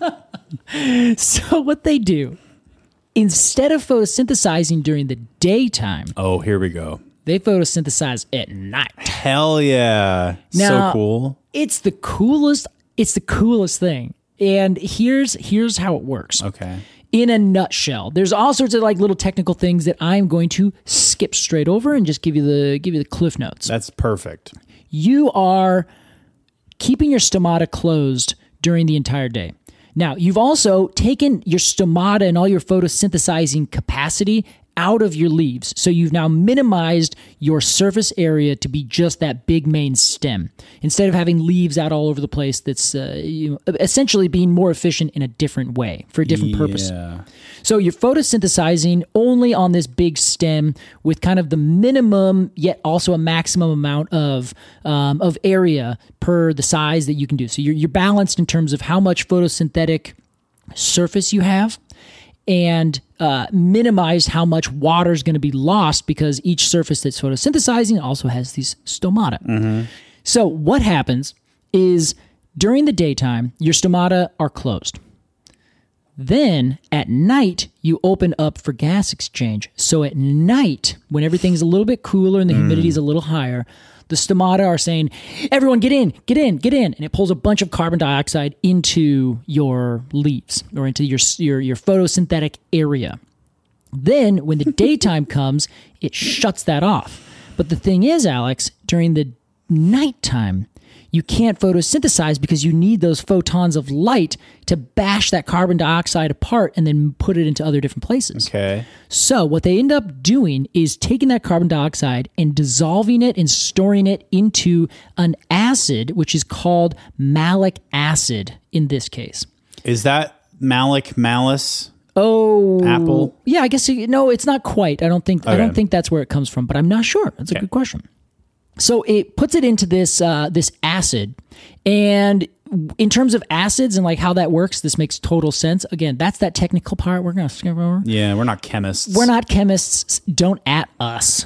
So what they do, instead of photosynthesizing during the daytime, Oh, here we go. they photosynthesize at night. Hell yeah. Now- so cool. It's the coolest. It's the coolest thing. And here's here's how it works. Okay. In a nutshell, there's all sorts of like little technical things that I'm going to skip straight over and just give you the give you the cliff notes. That's perfect. You are keeping your stomata closed during the entire day. Now, you've also taken your stomata and all your photosynthesizing capacity out of your leaves. So you've now minimized your surface area to be just that big main stem. Instead of having leaves out all over the place, that's uh, you know, essentially being more efficient in a different way for a different purpose. Yeah. So you're photosynthesizing only on this big stem with kind of the minimum yet also a maximum amount of um, of area per the size that you can do. So you're, you're balanced in terms of how much photosynthetic surface you have and uh, minimized how much water is going to be lost because each surface that's photosynthesizing also has these stomata. Mm-hmm. So what happens is during the daytime, your stomata are closed. Then at night, you open up for gas exchange. So at night, when everything's a little bit cooler and the humidity is a little higher, the stomata are saying, everyone get in, get in, get in. And it pulls a bunch of carbon dioxide into your leaves or into your, your, your photosynthetic area. Then when the daytime comes, it shuts that off. But the thing is, Alex, during the nighttime, you can't photosynthesize because you need those photons of light to bash that carbon dioxide apart and then put it into other different places. Okay. So what they end up doing is taking that carbon dioxide and dissolving it and storing it into an acid, which is called malic acid in this case. Is that malic malice? Oh, Apple? Yeah, I guess no, it's not quite. I don't think I Okay. don't think that's where it comes from, but I'm not sure. That's a Okay. good question. So it puts it into this uh, this acid, and in terms of acids and like how that works, this makes total sense. Again, that's that technical part we're gonna skip over. Yeah, we're not chemists. We're not chemists. Don't at us.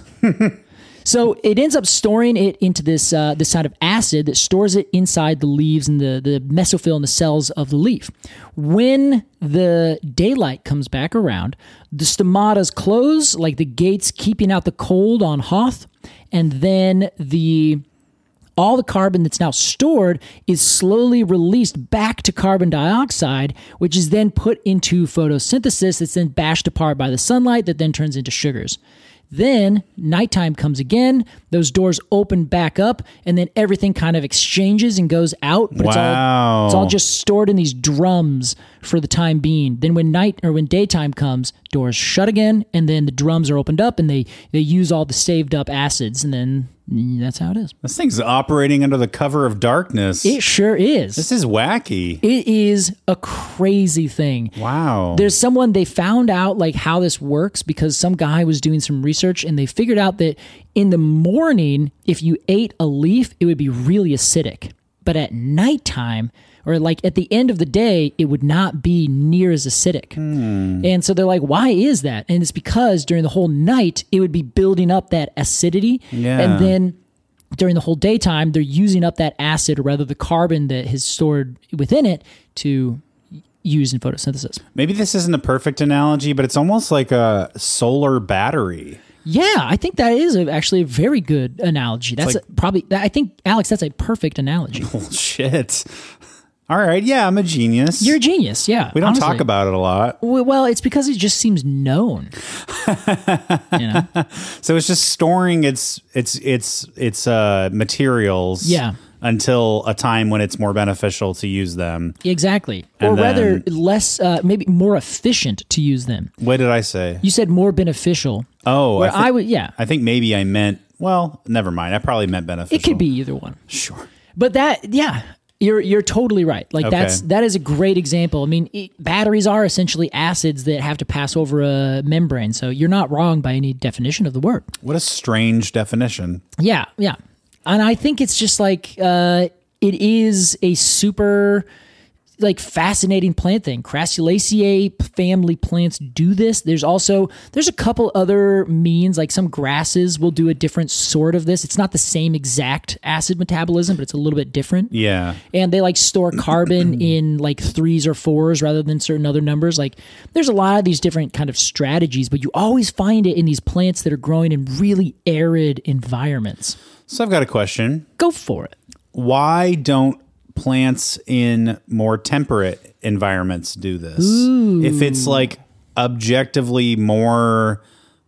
So it ends up storing it into this uh, this kind of acid that stores it inside the leaves and the, the mesophyll in the cells of the leaf. When the daylight comes back around, the stomatas close, like the gates keeping out the cold on Hoth, and then the all the carbon that's now stored is slowly released back to carbon dioxide, which is then put into photosynthesis that's then bashed apart by the sunlight that then turns into sugars. Then nighttime comes again, those doors open back up, and then everything kind of exchanges and goes out. But it's all Wow. it's all just stored in these drums for the time being. Then when night or when daytime comes, doors shut again, and then the drums are opened up and they, they use all the saved up acids, and then mm, that's how it is. This thing's operating under the cover of darkness. It sure is. This is wacky. It is a crazy thing. Wow. There's someone, they found out like how this works because some guy was doing some research and they figured out that in the morning, if you ate a leaf, it would be really acidic. But at nighttime, or like at the end of the day, it would not be near as acidic. And so they're like, why is that? And it's because during the whole night, it would be building up that acidity. Yeah. And then during the whole daytime, they're using up that acid, or rather the carbon that is stored within it, to use in photosynthesis. Maybe this isn't a perfect analogy, but it's almost like a solar battery. Yeah, I think that is a, actually a very good analogy. That's like- a, probably, I think, Alex, that's a perfect analogy. Oh, shit. All right. Yeah, I'm a genius. You're a genius, yeah. we don't honestly. talk about it a lot. Well, it's because it just seems known. you know? So it's just storing its its its its uh, materials. Yeah. Until a time when it's more beneficial to use them. Exactly. Or And rather, then- less, uh, maybe more efficient to use them. What did I say? You said more beneficial. Oh, Where I, thi- I would, yeah. I think maybe I meant. Well, never mind. I probably meant beneficial. It could be either one. Sure. But that, yeah, you're you're totally right. Like Okay. that's that is a great example. I mean, it, batteries are essentially acids that have to pass over a membrane. So you're not wrong by any definition of the word. What a strange definition. Yeah, yeah. And I think it's just like uh, it is a super like fascinating plant thing. Crassulaceae family plants do this. There's also there's a couple other means, like some grasses will do a different sort of this. It's not the same exact acid metabolism, but it's a little bit different. Yeah. And they like store carbon in like threes or fours rather than certain other numbers. Like there's a lot of these different kind of strategies, but you always find it in these plants that are growing in really arid environments. So I've got a question. Go for it. Why don't plants in more temperate environments do this? Ooh. If it's like objectively more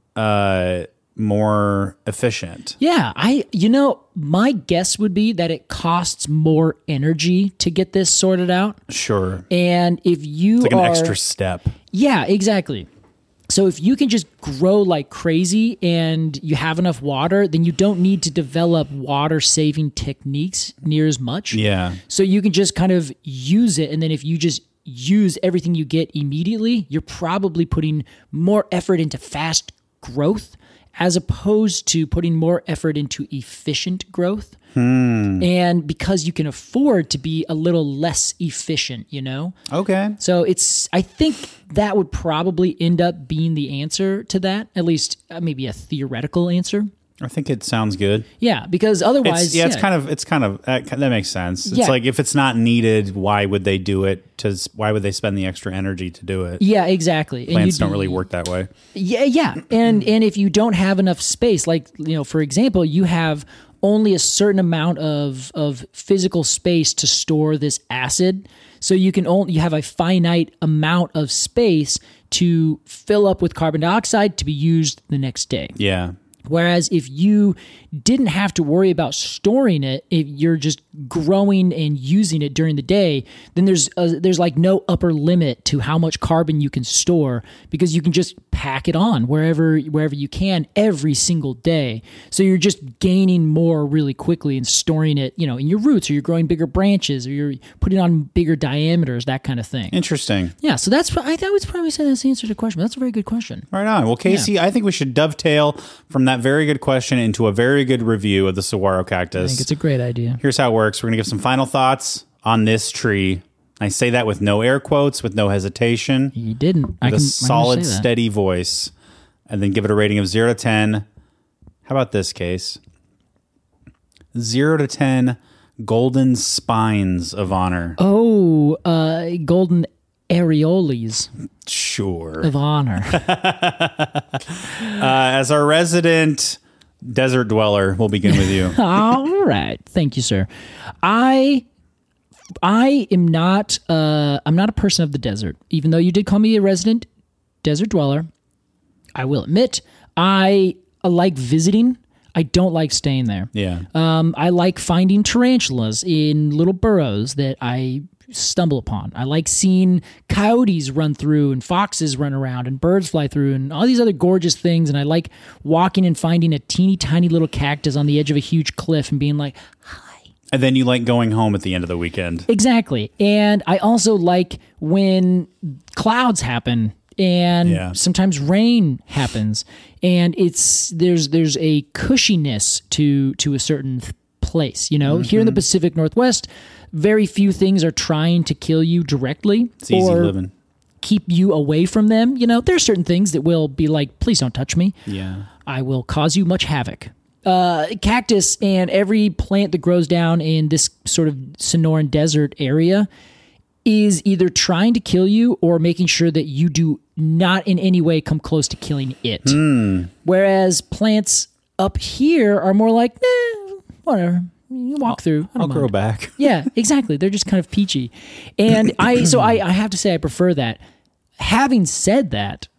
uh more efficient. Yeah, I you know, my guess would be that it costs more energy to get this sorted out. Sure. And if you It's like are, an extra step. Yeah, exactly. So if you can just grow like crazy and you have enough water, then you don't need to develop water saving techniques near as much. Yeah. So you can just kind of use it. And then if you just use everything you get immediately, you're probably putting more effort into fast growth as opposed to putting more effort into efficient growth. Hmm. And because you can afford to be a little less efficient, you know? Okay. So it's, I think that would probably end up being the answer to that, at least uh, maybe a theoretical answer. I think it sounds good. Yeah, because otherwise, It's, yeah, it's kind of, it's kind of, that, that makes sense. It's Yeah. like if it's not needed, why would they do it? To, why would they spend the extra energy to do it? Yeah, exactly. And Plants you'd don't be- really work that way. Yeah, yeah, and and if you don't have enough space, like you know, for example, you have only a certain amount of of physical space to store this acid, so you can only you have a finite amount of space to fill up with carbon dioxide to be used the next day. Yeah. Whereas if you didn't have to worry about storing it, if you're just growing and using it during the day, then there's a, there's like no upper limit to how much carbon you can store because you can just pack it on wherever wherever you can every single day. So you're just gaining more really quickly and storing it, you know, in your roots, or you're growing bigger branches, or you're putting on bigger diameters, that kind of thing. Interesting. Yeah, so that's I, I would probably say that's the answer to the question. But that's a very good question. Right on. Well, Casey, I think we should dovetail from that very good question into a very good review of the saguaro cactus. I think it's a great idea. Here's how it works. We're going to give some final thoughts on this tree. I say that with no air quotes, with no hesitation, You didn't. with I a can solid, I can say that. steady voice, and then give it a rating of zero to ten. How about this case? Zero to ten golden spines of honor. Oh, uh, golden areoles Sure. of honor. Uh, as our resident desert dweller, we'll begin with you. All right, thank you, sir. I, I am not. Uh, I'm not a person of the desert. Even though you did call me a resident desert dweller, I will admit I like visiting. I don't like staying there. Yeah. Um, I like finding tarantulas in little burrows that I stumble upon. I like seeing coyotes run through and foxes run around and birds fly through and all these other gorgeous things. And I like walking and finding a teeny tiny little cactus on the edge of a huge cliff and being like, And then you like going home at the end of the weekend. exactly. And I also like when clouds happen and Yeah. sometimes rain happens, and it's there's there's a cushiness to to a certain th- place. You know, Mm-hmm. here in the Pacific Northwest, very few things are trying to kill you directly It's easy or living. keep you away from them. You know, there are certain things that will be like, please don't touch me. Yeah. I will cause you much havoc. Uh, cactus and every plant that grows down in this sort of Sonoran desert area is either trying to kill you or making sure that you do not in any way come close to killing it. Whereas plants up here are more like, eh, whatever. You walk through. I I'll don't grow mind. back. Yeah, exactly. They're just kind of peachy. And I so I, I have to say I prefer that. Having said that,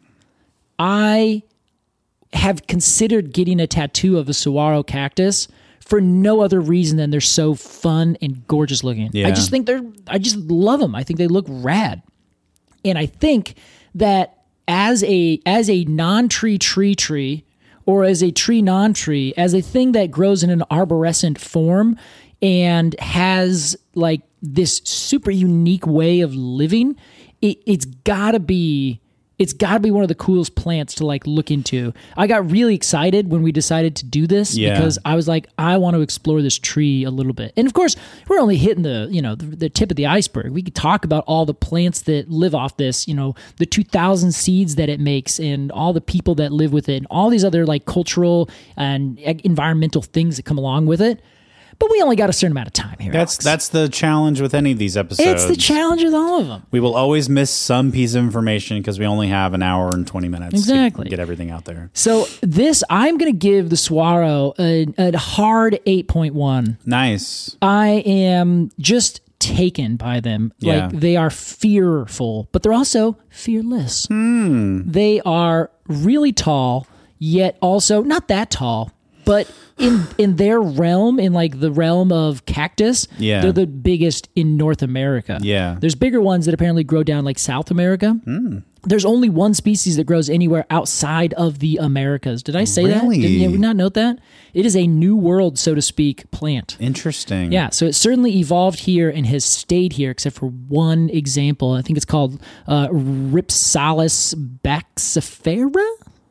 I have considered getting a tattoo of a saguaro cactus for no other reason than they're so fun and gorgeous looking. Yeah. I just think they're I just love them. I think they look rad. And I think that as a as a non-tree tree tree or as a tree non-tree, as a thing that grows in an arborescent form and has like this super unique way of living, it, it's got to be It's got to be one of the coolest plants to like look into. I got really excited when we decided to do this Yeah. because I was like, I want to explore this tree a little bit. And of course, we're only hitting the, you know, the, the tip of the iceberg. We could talk about all the plants that live off this, you know, the two thousand seeds that it makes and all the people that live with it and all these other like cultural and environmental things that come along with it. But we only got a certain amount of time here. That's Alex. that's the challenge with any of these episodes. It's the challenge with all of them. We will always miss some piece of information because we only have an hour and twenty minutes Exactly. to get everything out there. So this, I'm going to give the Saguaro a, a hard eight point one. Nice. I am just taken by them. Yeah. Like they are fearful, but they're also fearless. Hmm. They are really tall, yet also not that tall, but in in their realm, in like the realm of cactus, Yeah. they're the biggest in North America. Yeah. There's bigger ones that apparently grow down like South America. There's only one species that grows anywhere outside of the Americas. Did I say Really? that? Did you not note that? It is a new world, so to speak, plant. Interesting. Yeah, so it certainly evolved here and has stayed here, except for one example. I think it's called uh, Rhipsalis baxifera.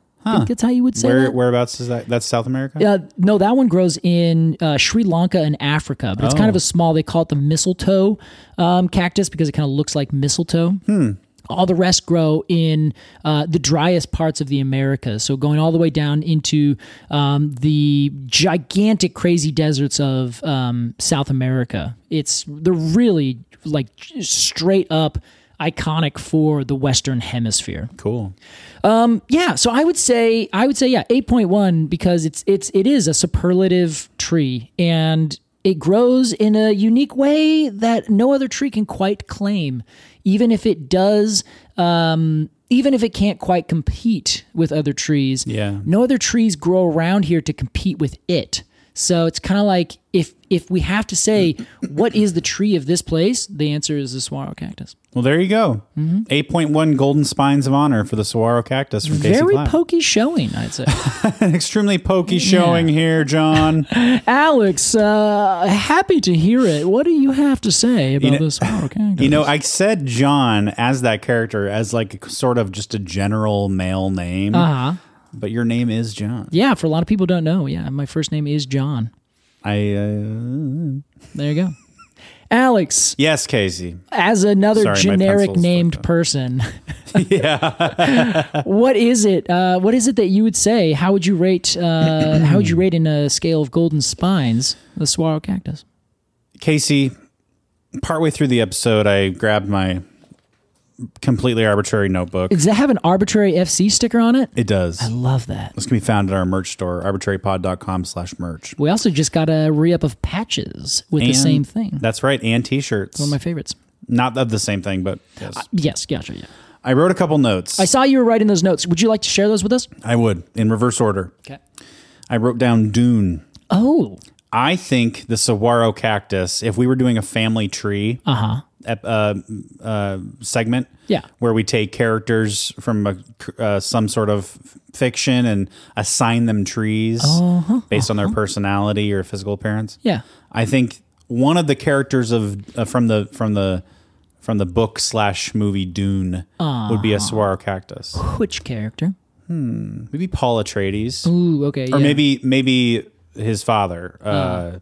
I think that's how you would say Where that. whereabouts is that? That's South America? Uh, no, that one grows in uh, Sri Lanka and Africa, but it's kind of Oh. a small. They call it the mistletoe um, cactus because it kind of looks like mistletoe. Hmm. All the rest grow in uh, the driest parts of the Americas, so going all the way down into um, the gigantic, crazy deserts of um, South America. It's they're really like straight up iconic for the Western Hemisphere. Cool. Yeah, so I would say I would say yeah, eight point one because it's it's it is a superlative tree and it grows in a unique way that no other tree can quite claim, even if it does um, even if it can't quite compete with other trees. Yeah. No other trees grow around here to compete with it. So it's kind of like if if we have to say what is the tree of this place, the answer is the saguaro cactus. Well, there you go. Mm-hmm. eight point one golden spines of honor for the saguaro cactus from Casey Very Platt. pokey showing, I'd say. An extremely pokey showing here, John. Alex, uh, happy to hear it. What do you have to say about know- this saguaro cactus? You know, I said John as that character as like sort of just a general male name, uh-huh. but your name is John. Yeah, for a lot of people don't know. Yeah, my first name is John. I uh, There you go. Alex, yes, Casey. as another Sorry, my generic pencil's named fucked up. person, yeah, what is it? Uh, what is it that you would say? How would you rate? Uh, how would you rate in a scale of golden spines the saguaro cactus? Casey, partway through the episode, I grabbed my completely arbitrary notebook. Does that have an arbitrary F C sticker on it? It does. I love that. This can be found at our merch store, arbitrarypod.com slash merch. We also just got a re-up of patches with the And- same thing. That's right, and t-shirts. One of my favorites. Not of the same thing, but yes. Yes, gotcha. Yeah. I wrote a couple notes. I saw you were writing those notes. Would you like to share those with us? I would, in reverse order. Okay. I wrote down Dune. Oh. I think the saguaro cactus, if we were doing a family tree Uh-huh. ep- uh, uh, segment, Yeah. where we take characters from a, uh, some sort of fiction and assign them trees Uh-huh. based on their personality or physical appearance. Yeah. I think one of the characters of uh, from the from the from the book slash movie Dune would be a saguaro cactus. Which character? Maybe Paul Atreides, Ooh, okay. or yeah. maybe maybe his father, uh,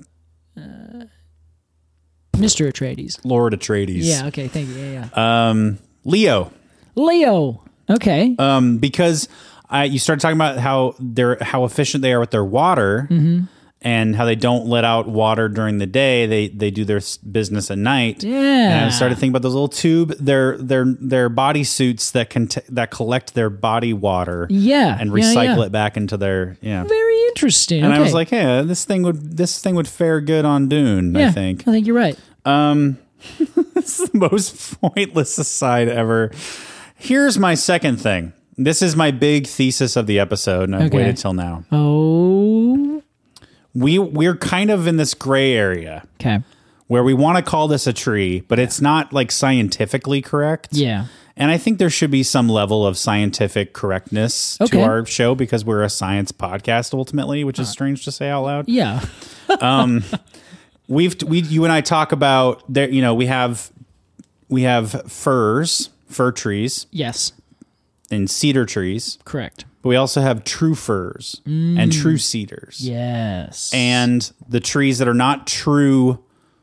Mister Atreides. Lord Atreides. Yeah, okay. Thank you. Yeah, yeah. Um, Leo, Leo. Okay. um, because I you started talking about how they're how efficient they are with their water, Mm-hmm. and how they don't let out water during the day. They they do their s- business at night. Yeah. And I started thinking about those little tube their their their body suits that can that collect their body water. Yeah, and yeah, recycle yeah. it back into their yeah. Very interesting. And okay. I was like, hey, this thing would this thing would fare good on Dune. yeah, I think. I think you're right. This is the most pointless aside ever. Here's my second thing. This is my big thesis of the episode, and I've Okay. waited till now. Oh. We we're kind of in this gray area Okay. where we want to call this a tree, but it's not like scientifically correct. Yeah. And I think there should be some level of scientific correctness Okay. to our show because we're a science podcast ultimately, which is strange to say out loud. Yeah. We've we you and I talk about there. You know, we have we have firs, fir trees, Yes. and cedar trees. Correct. But we also have true firs mm. and true cedars. Yes. And the trees that are not true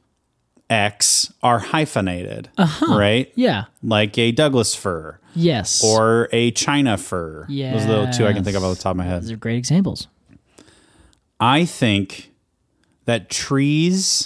X are hyphenated, uh-huh. right? Yeah. Like a Douglas fir. Yes. Or a China fir. Yes. Those are the two I can think of off the top of my head. Those are great examples. I think that trees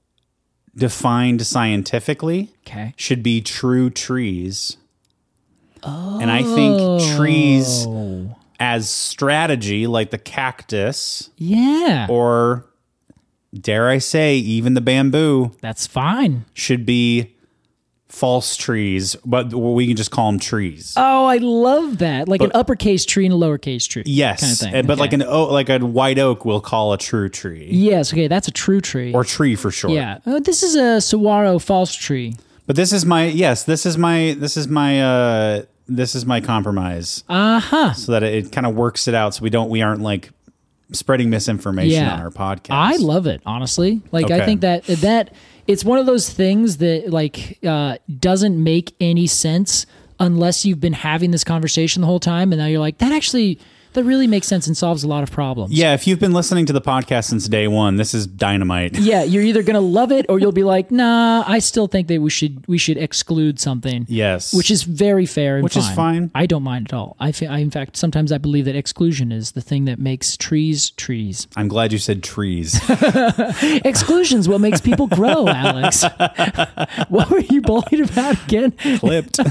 defined scientifically okay. should be true trees. Oh. And I think trees as strategy, like the cactus. Yeah. Or, dare I say, even the bamboo. That's fine. Should be false trees, but we can just call them trees. Oh, I love that. Like but, an uppercase tree and a lowercase tree. Yes. Kind of thing. But okay. like an oak, like a white oak we'll call a true tree. Yes. Okay. That's a true tree. Or tree for short. Yeah. Oh, this is a saguaro false tree. But this is my, yes, this is my, this is my, uh, this is my compromise. Uh-huh. So that it, it kind of works it out so we don't, we aren't like spreading misinformation yeah. on our podcast. I love it, honestly. Like, okay. I think that, that, it's one of those things that like uh, doesn't make any sense unless you've been having this conversation the whole time, and now you're like, that actually that really makes sense and solves a lot of problems. Yeah, if you've been listening to the podcast since day one, this is dynamite. Yeah, you're either gonna love it or you'll be like, nah, I still think that we should we should exclude something. Yes, which is very fair and which fine. is fine. I don't mind at all. I, I in fact sometimes I believe that exclusion is the thing that makes trees trees. I'm glad you said trees. Exclusion's what makes people grow, Alex. What were you bullied about again? Clipped.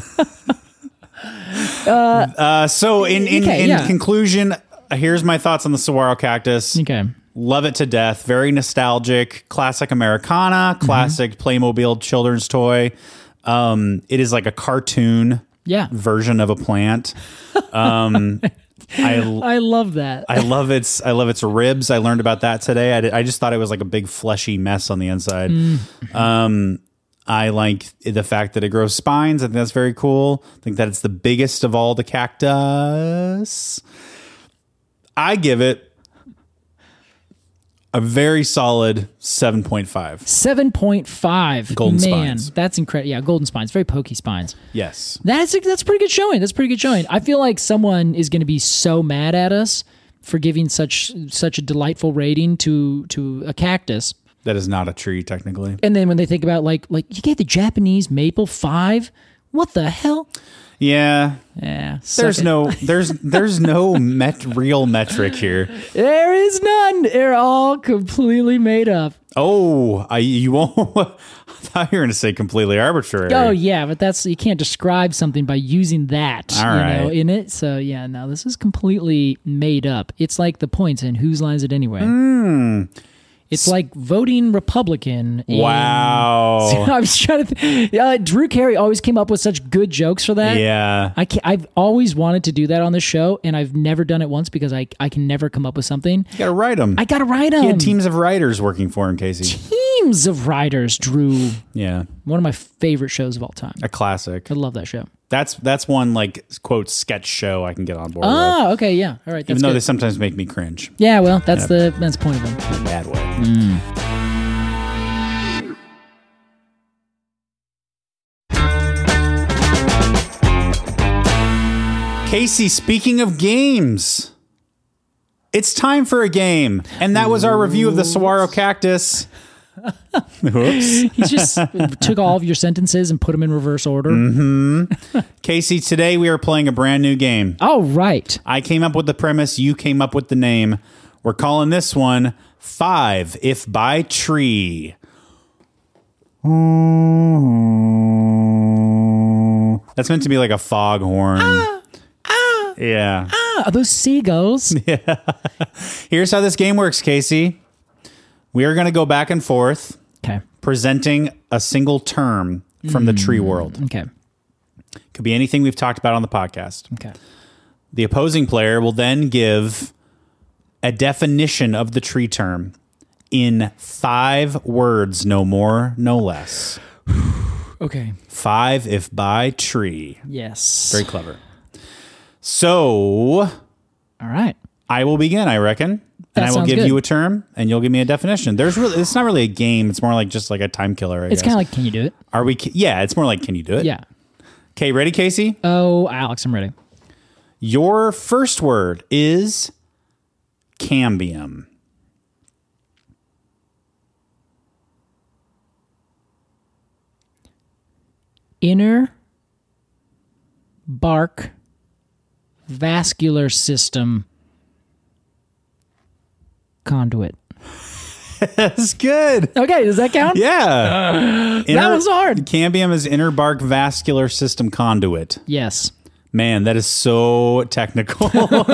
Uh, uh, so in in, okay, in yeah. conclusion, here's my thoughts on the saguaro cactus. Okay. Love it to death. Very nostalgic, classic Americana, classic mm-hmm. Playmobil children's toy. Um, it is like a cartoon yeah. version of a plant. Um, I I love that. I love its I love its ribs. I learned about that today. I, did, I just thought it was like a big fleshy mess on the inside. Mm. Um, I like the fact that it grows spines. I think that's very cool. I think that it's the biggest of all the cactus. I give it a very solid seven point five. seven point five. Golden Man, spines. That's incredible. Yeah, golden spines. Very pokey spines. Yes. That's a, that's a pretty good showing. That's a pretty good showing. I feel like someone is going to be so mad at us for giving such such a delightful rating to to a cactus. That is not a tree, technically. And then when they think about like like you gave the Japanese maple five, what the hell? Yeah. Yeah. There's no there's there's no met real metric here. There is none. They're all completely made up. Oh, I you won't. I thought you were going to say completely arbitrary. Oh yeah, but that's you can't describe something by using that. All you right. know, in it. So yeah, no, this is completely made up. It's like the points in Whose Line Is It Anyway? Mm. It's like voting Republican. In, wow. I was trying to. Th- uh, Drew Carey always came up with such good jokes for that. Yeah. I can, I've always wanted to do that on the show, and I've never done it once because I I can never come up with something. You gotta write them. I gotta write them. He had teams of writers working for him, Casey. Teams of writers, Drew. Yeah. One of my favorite shows of all time. A classic. I love that show. That's that's one like quote sketch show I can get on board Oh, with. okay, yeah. All right. That's Even though good. they sometimes make me cringe. Yeah, well, that's the that's the point of them. In a bad way. Mm. Casey, speaking of games, it's time for a game. And that was our review of the saguaro cactus. Whoops. He just took all of your sentences and put them in reverse order. Mm-hmm. Casey, today we are playing a brand new game. Oh, right. I came up with the premise. You came up with the name. We're calling this one Five If by Tree. That's meant to be like a foghorn. Ah, ah, yeah. Ah, are those seagulls? Yeah. Here's how this game works, Casey. We are going to go back and forth, Okay. presenting a single term from the tree world. Okay. Could be anything we've talked about on the podcast. Okay. The opposing player will then give a definition of the tree term in five words, no more, no less. Okay. Five if by tree. Yes. Very clever. So, all right. I will begin, I reckon. That and I will sounds give good. you a term, and you'll give me a definition. There's really, it's not really a game. It's more like just like a time killer. I It's guess. kind of like, can you do it? Are we? Yeah, it's more like, can you do it? Yeah. Okay, ready, Casey? Oh, Alex, I'm ready. Your first word is cambium. Inner bark vascular system conduit. That's good. Okay, does that count? Yeah. Inner, that was hard. Cambium is inner bark vascular system conduit. Yes. Man, that is so technical.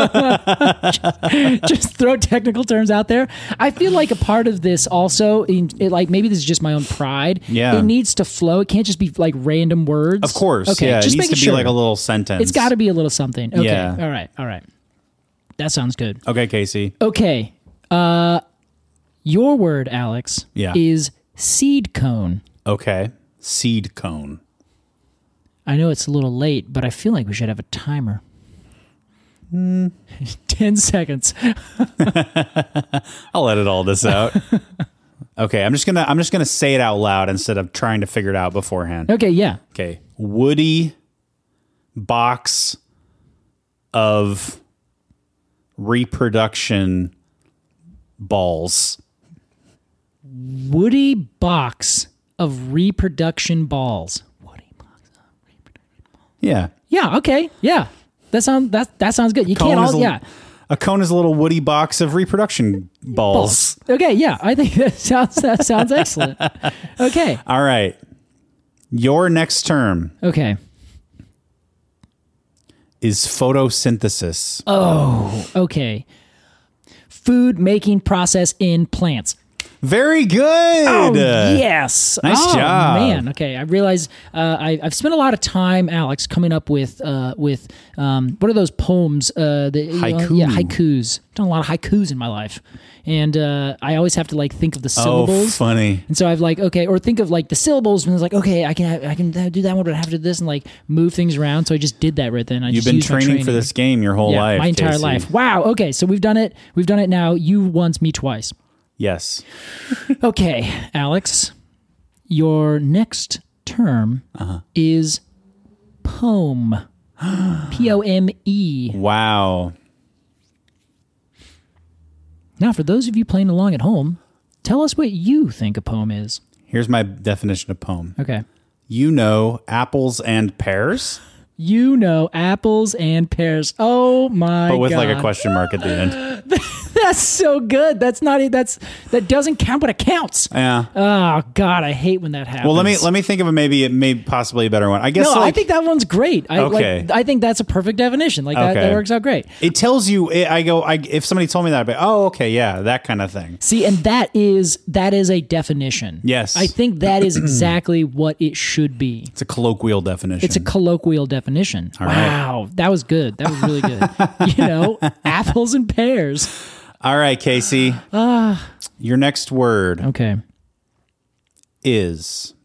Just throw technical terms out there. I feel like a part of this also, in, it, like maybe this is just my own pride. Yeah. It needs to flow. It can't just be like random words. Of course. Okay. Yeah. Just it needs making to be sure. like a little sentence. It's got to be a little something. Okay. Yeah. All right. All right. That sounds good. Okay, Casey. Okay. Uh, your word, Alex, Yeah. is seed cone. Okay. Seed cone. I know it's a little late, but I feel like we should have a timer. Mm. Ten seconds. I'll edit all this out. Okay, I'm just gonna I'm just gonna say it out loud instead of trying to figure it out beforehand. Okay, yeah. Okay. Woody box of reproduction balls. Woody box of reproduction balls. Woody box of reproduction balls. Yeah. Yeah, okay. Yeah. That sounds that that sounds good. You Cone can't is all a, yeah. A cone is a little woody box of reproduction balls. Okay, yeah. I think that sounds that sounds excellent. Okay. All right. Your next term Okay. is photosynthesis. Oh, okay. Food making process in plants. Very good. Oh, yes. Nice oh, job. man. Okay, I realize uh, I, I've spent a lot of time, Alex, coming up with uh, with um, what are those poems? Uh, the, Haiku. yeah, haikus. I've done a lot of haikus in my life, and uh, I always have to like think of the Oh, syllables. funny. And so I've like okay, or think of like the syllables, and it's like okay, I can have, I can do that one, but I have to do this and like move things around. So I just did that right then. I You've just been used my training, for this game your whole yeah, life. my entire Casey. life. Wow. Okay, so we've done it. We've done it now. You once, me twice. Yes. Okay, Alex, your next term Uh-huh. is pome. P O M E. Wow. Now, for those of you playing along at home, tell us what you think a poem is. Here's my definition of poem. Okay. You know apples and pears, You know apples and pears. Oh my god. but with like a question mark at the end. That's so good. That's not it. That's that doesn't count, but it counts. Yeah. Oh god, I hate when that happens. Well, let me let me think of a maybe maybe possibly a better one. I guess No, like, I think that one's great. I, Okay. like, I think that's a perfect definition. Like that, Okay. that works out great. it tells you. It, I go. I if somebody told me that, I'd be oh okay yeah that kind of thing. See, and that is that is a definition. Yes. I think that is exactly what it should be. It's a colloquial definition. It's a colloquial definition. All right. Wow, that was good. That was really good. You know, apples and pears. All right, Casey. Ah. Your next word Okay. is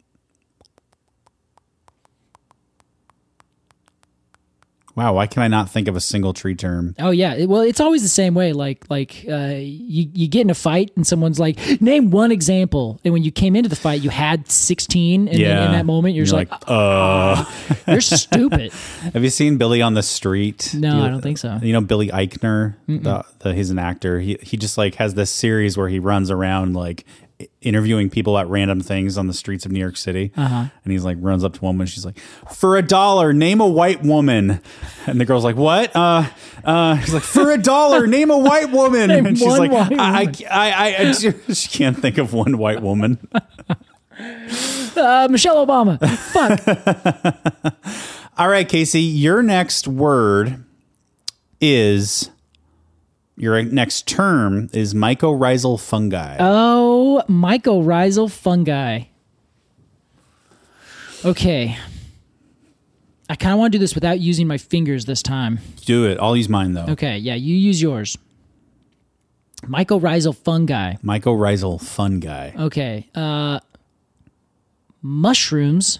wow. Why can I not think of a single tree term? Oh yeah. It- well, it's always the same way. Like like uh, you you get in a fight and someone's like, name one example, and when you came into the fight, you had sixteen, and then in that moment, you're, You're just like, uh. you're stupid. Have you seen Billy on the Street? No, You- I don't think so. You know Billy Eichner, the, the, he's an actor. He he just like has this series where he runs around like interviewing people at random things on the streets of New York City. Uh-huh. And he's like runs up to a woman. She's like, for a dollar, name a white woman. And the girl's like, what? Uh, uh, he's like, for a dollar, name a white woman. Name and she's one like, white I, I, woman. I, I, I just can't think of one white woman. Uh, Michelle Obama. Fuck. All right, Casey, your next word is your next term is mycorrhizal fungi. Oh, mycorrhizal fungi. Okay. I kind of want to do this without using my fingers this time. Do it. I'll use mine though. Okay, yeah, you use yours. Mycorrhizal fungi. Mycorrhizal fungi. Okay. Uh, mushrooms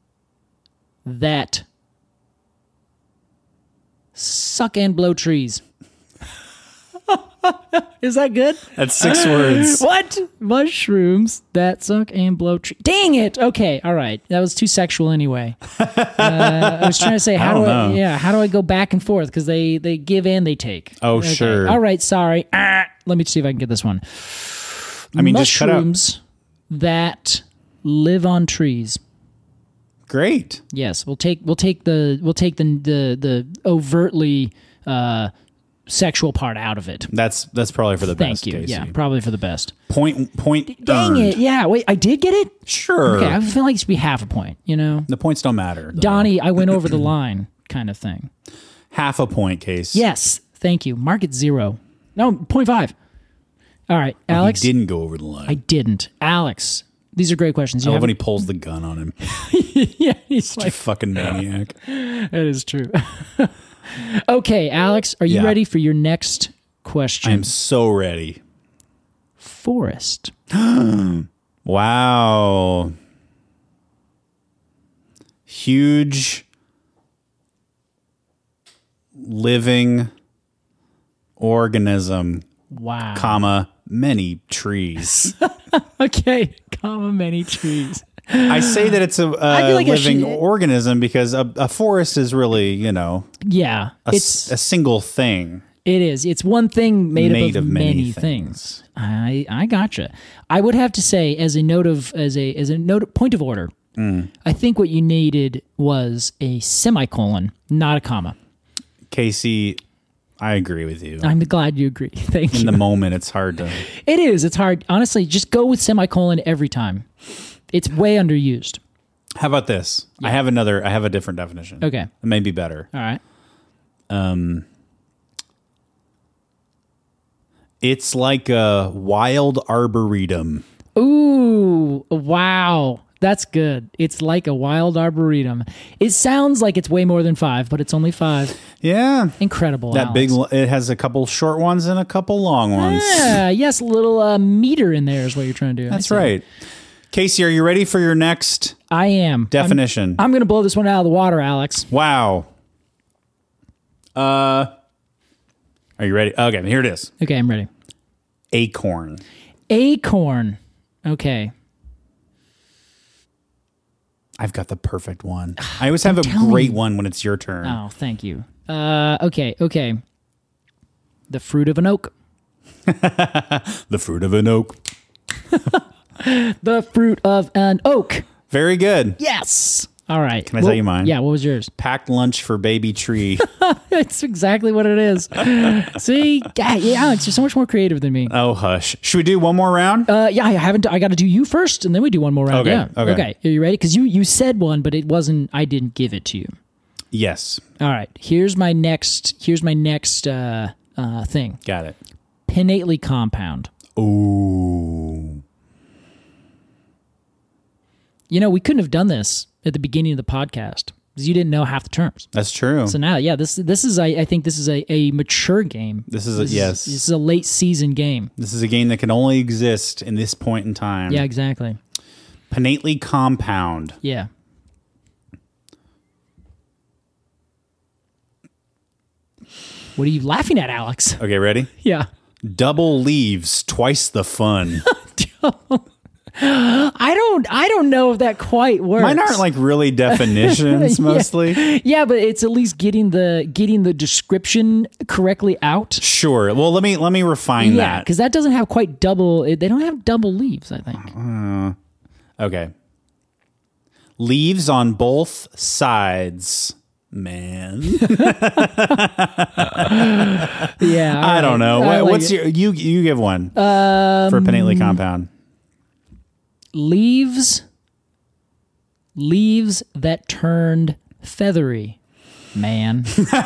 that suck and blow trees. Is that good? That's six words. What? Mushrooms that suck and blow tree. Dang it. Okay. All right. That was too sexual anyway. Uh, I was trying to say, how I do don't I, know. yeah, how do I go back and forth? Because they, they give and they take. Oh, Okay. sure. All right. Sorry. Ah, let me see if I can get this one. I mean, just cut out. Mushrooms that live on trees. Great. Yes, we'll take we'll take the we'll take the the the overtly uh, sexual part out of it. That's that's probably for the Thank best. you. Casey. Yeah, probably for the best. Point point. Dang earned. it! Yeah, wait, I did get it. Sure. Okay, I feel like it should be half a point. You know, The points don't matter. though. Donnie, I went over the line, kind of thing. Half a point, Case. Yes, thank you. Mark it zero. No, point five. All right, Alex. He didn't go over the line. I didn't. Alex, these are great questions. I You love when he have- pulls the gun on him. yeah, he's Such a like, fucking maniac. that is true. Okay, Alex, are you Yeah. ready for your next question? I am so ready. Forest. Wow. Huge living organism, Wow. comma, many trees. Okay, comma many trees. I say that it's a, a feel like I living should- organism because a, a forest is really, you know, Yeah, a, it's s- a single thing it is. It's one thing made, made up of, of many, many, things. I I gotcha. I would have to say, as a note of as a as a note point of order, Mm. I think what you needed was a semicolon, not a comma. Casey, I agree with you. I'm glad you agree. Thank In you. the moment, it's hard to. It is. It's hard. Honestly, just go with semicolon every time. It's way underused. How about this? I have another. I have a different definition. Okay. It may be better. All right. Um, it's like a wild arboretum. Ooh, wow. That's good. It's like a wild arboretum. It sounds like it's way more than five, but it's only five. Yeah, Incredible. that Alex. big. It has a couple short ones and a couple long ones. Yeah, yes, a little uh, meter in there is what you're trying to do. I That's see. right. Casey, are you ready for your next I am. definition? I'm, I'm going to blow this one out of the water, Alex. wow. Uh, are you ready? Okay, here it is. Okay, I'm ready. Acorn. Acorn. Okay. I've got the perfect one. I always have a tell great me. one when it's your turn. Oh, thank you. Uh, okay, okay. The fruit of an oak. The fruit of an oak. The fruit of an oak. Very good. Yes. All right. Can I tell you mine? Yeah, what was yours? Packed lunch for baby tree. It's exactly what it is. See? Yeah, yeah, Alex, you're so much more creative than me. Oh, hush. Should we do one more round? Uh, yeah, I haven't. I got to do you first, and then we do one more round. Okay, Yeah. okay. Okay. Are you ready? Because you you said one, but it wasn't. I didn't give it to you. Yes. All right. Here's my next. Here's my next uh, uh, thing. Got it. Pinnately compound. Ooh. You know, we couldn't have done this at the beginning of the podcast because you didn't know half the terms. That's true. So now, yeah, this this is. I, I think this is a, a mature game. This is a, yes. This is a late season game. This is a game that can only exist in this point in time. Yeah, exactly. Pinnately compound. Yeah. What are you laughing at, Alex? Okay, ready? Yeah. Double leaves, twice the fun. I don't I don't know if that quite works. Mine aren't like really definitions Yeah. mostly. Yeah, but it's at least getting the getting the description correctly out. Sure. Well, let me let me refine Yeah, that. because that doesn't have quite double. They don't have double leaves, I think. Okay. Leaves on both sides. Man, Yeah, I don't know. I What, like what's it. your you you give one Um, for pinnately compound? leaves? Leaves that turned feathery, man.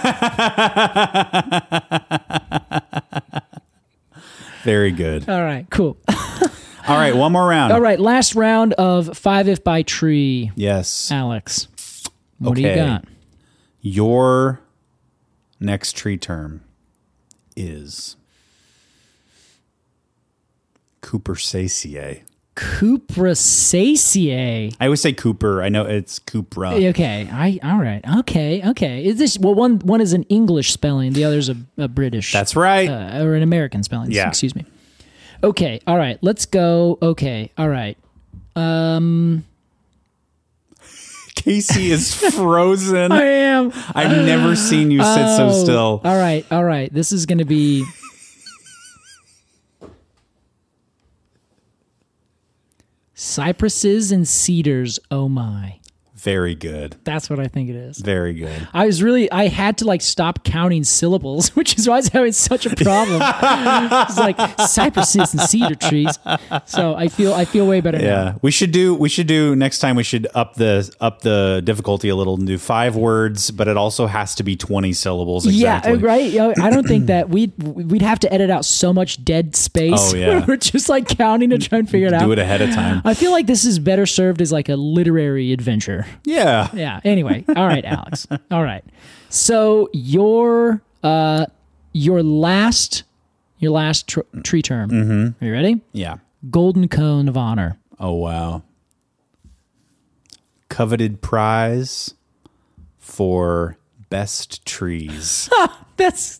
Very good. All right, cool. All right, one more round. All right, last round of five if by tree. Yes. Alex, what do you Okay. got? Your next tree term is Cupersaceae. Cupraceae. I always say Cooper. I know it's Cupra. Okay. I all right. Okay. Okay. Is this well? One one is an English spelling. The other's a, a British. That's right. Uh, or an American spelling. Yeah. Excuse me. Okay. All right. Let's go. Okay. All right. Um. Casey is frozen. I am. I've never seen you sit so Oh, still. All right. All right. This is going to be. Cypresses and cedars. Oh my. Very good. That's what I think it is. Very good. I was really, I had to like stop counting syllables, which is why I was having such a problem. It's like cypresses and cedar trees. So I feel, I feel way better now. Yeah, we should do. We should do next time. We should up the up the difficulty a little and do five words, but it also has to be twenty syllables. Exactly. Yeah, right. You know, I don't think that we'd we'd have to edit out so much dead space. Oh, yeah. We're just like counting and trying to figure it out. Do it ahead of time. I feel like this is better served as like a literary adventure. Yeah. Yeah. Anyway, all right, Alex. All right. So your uh your last your last tr- tree term. Mm-hmm. Are you ready? Yeah. Golden Cone of Honor. Oh wow. Coveted prize for best trees. That's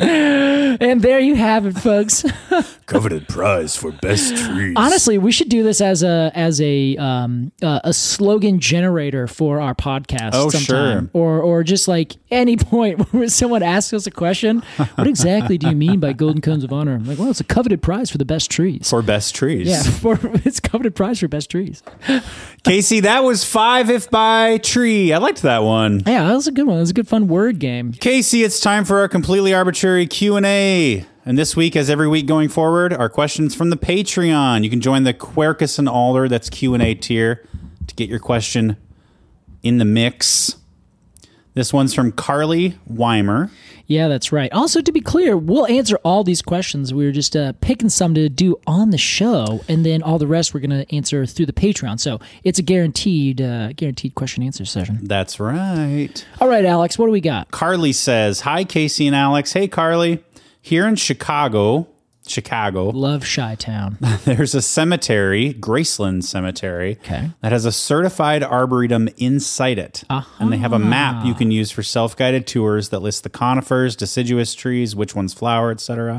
and there you have it, folks. Coveted prize for best trees. Honestly, we should do this as a as a um uh, a slogan generator for our podcast. Oh, sometime. sure. Or or just like any point where someone asks us a question. What exactly do you mean by Golden Cones of Honor? I'm like, well, it's a coveted prize for the best trees. For best trees. Yeah, for it's coveted prize for best trees. Casey, that was five if by tree. I liked that one. Yeah, that was a good one. That was a good fun word game. Casey, it's time for our completely arbitrary Q and A. And this week, as every week going forward, our questions from the Patreon. You can join the Quercus and Alder, that's Q and A tier, to get your question in the mix. This one's from Carly Weimer. Yeah, that's right. Also, to be clear, we'll answer all these questions. We were just uh, picking some to do on the show, and then all the rest we're going to answer through the Patreon. So it's a guaranteed, uh, guaranteed question answer session. That's right. All right, Alex, what do we got? Carly says, hi, Casey and Alex. Hey, Carly. Here in Chicago, Chicago, Love Chi-Town. there's a cemetery, Graceland Cemetery, Okay. that has a certified arboretum inside it. Uh-huh. And they have a map you can use for self-guided tours that lists the conifers, deciduous trees, which ones flower, et cetera.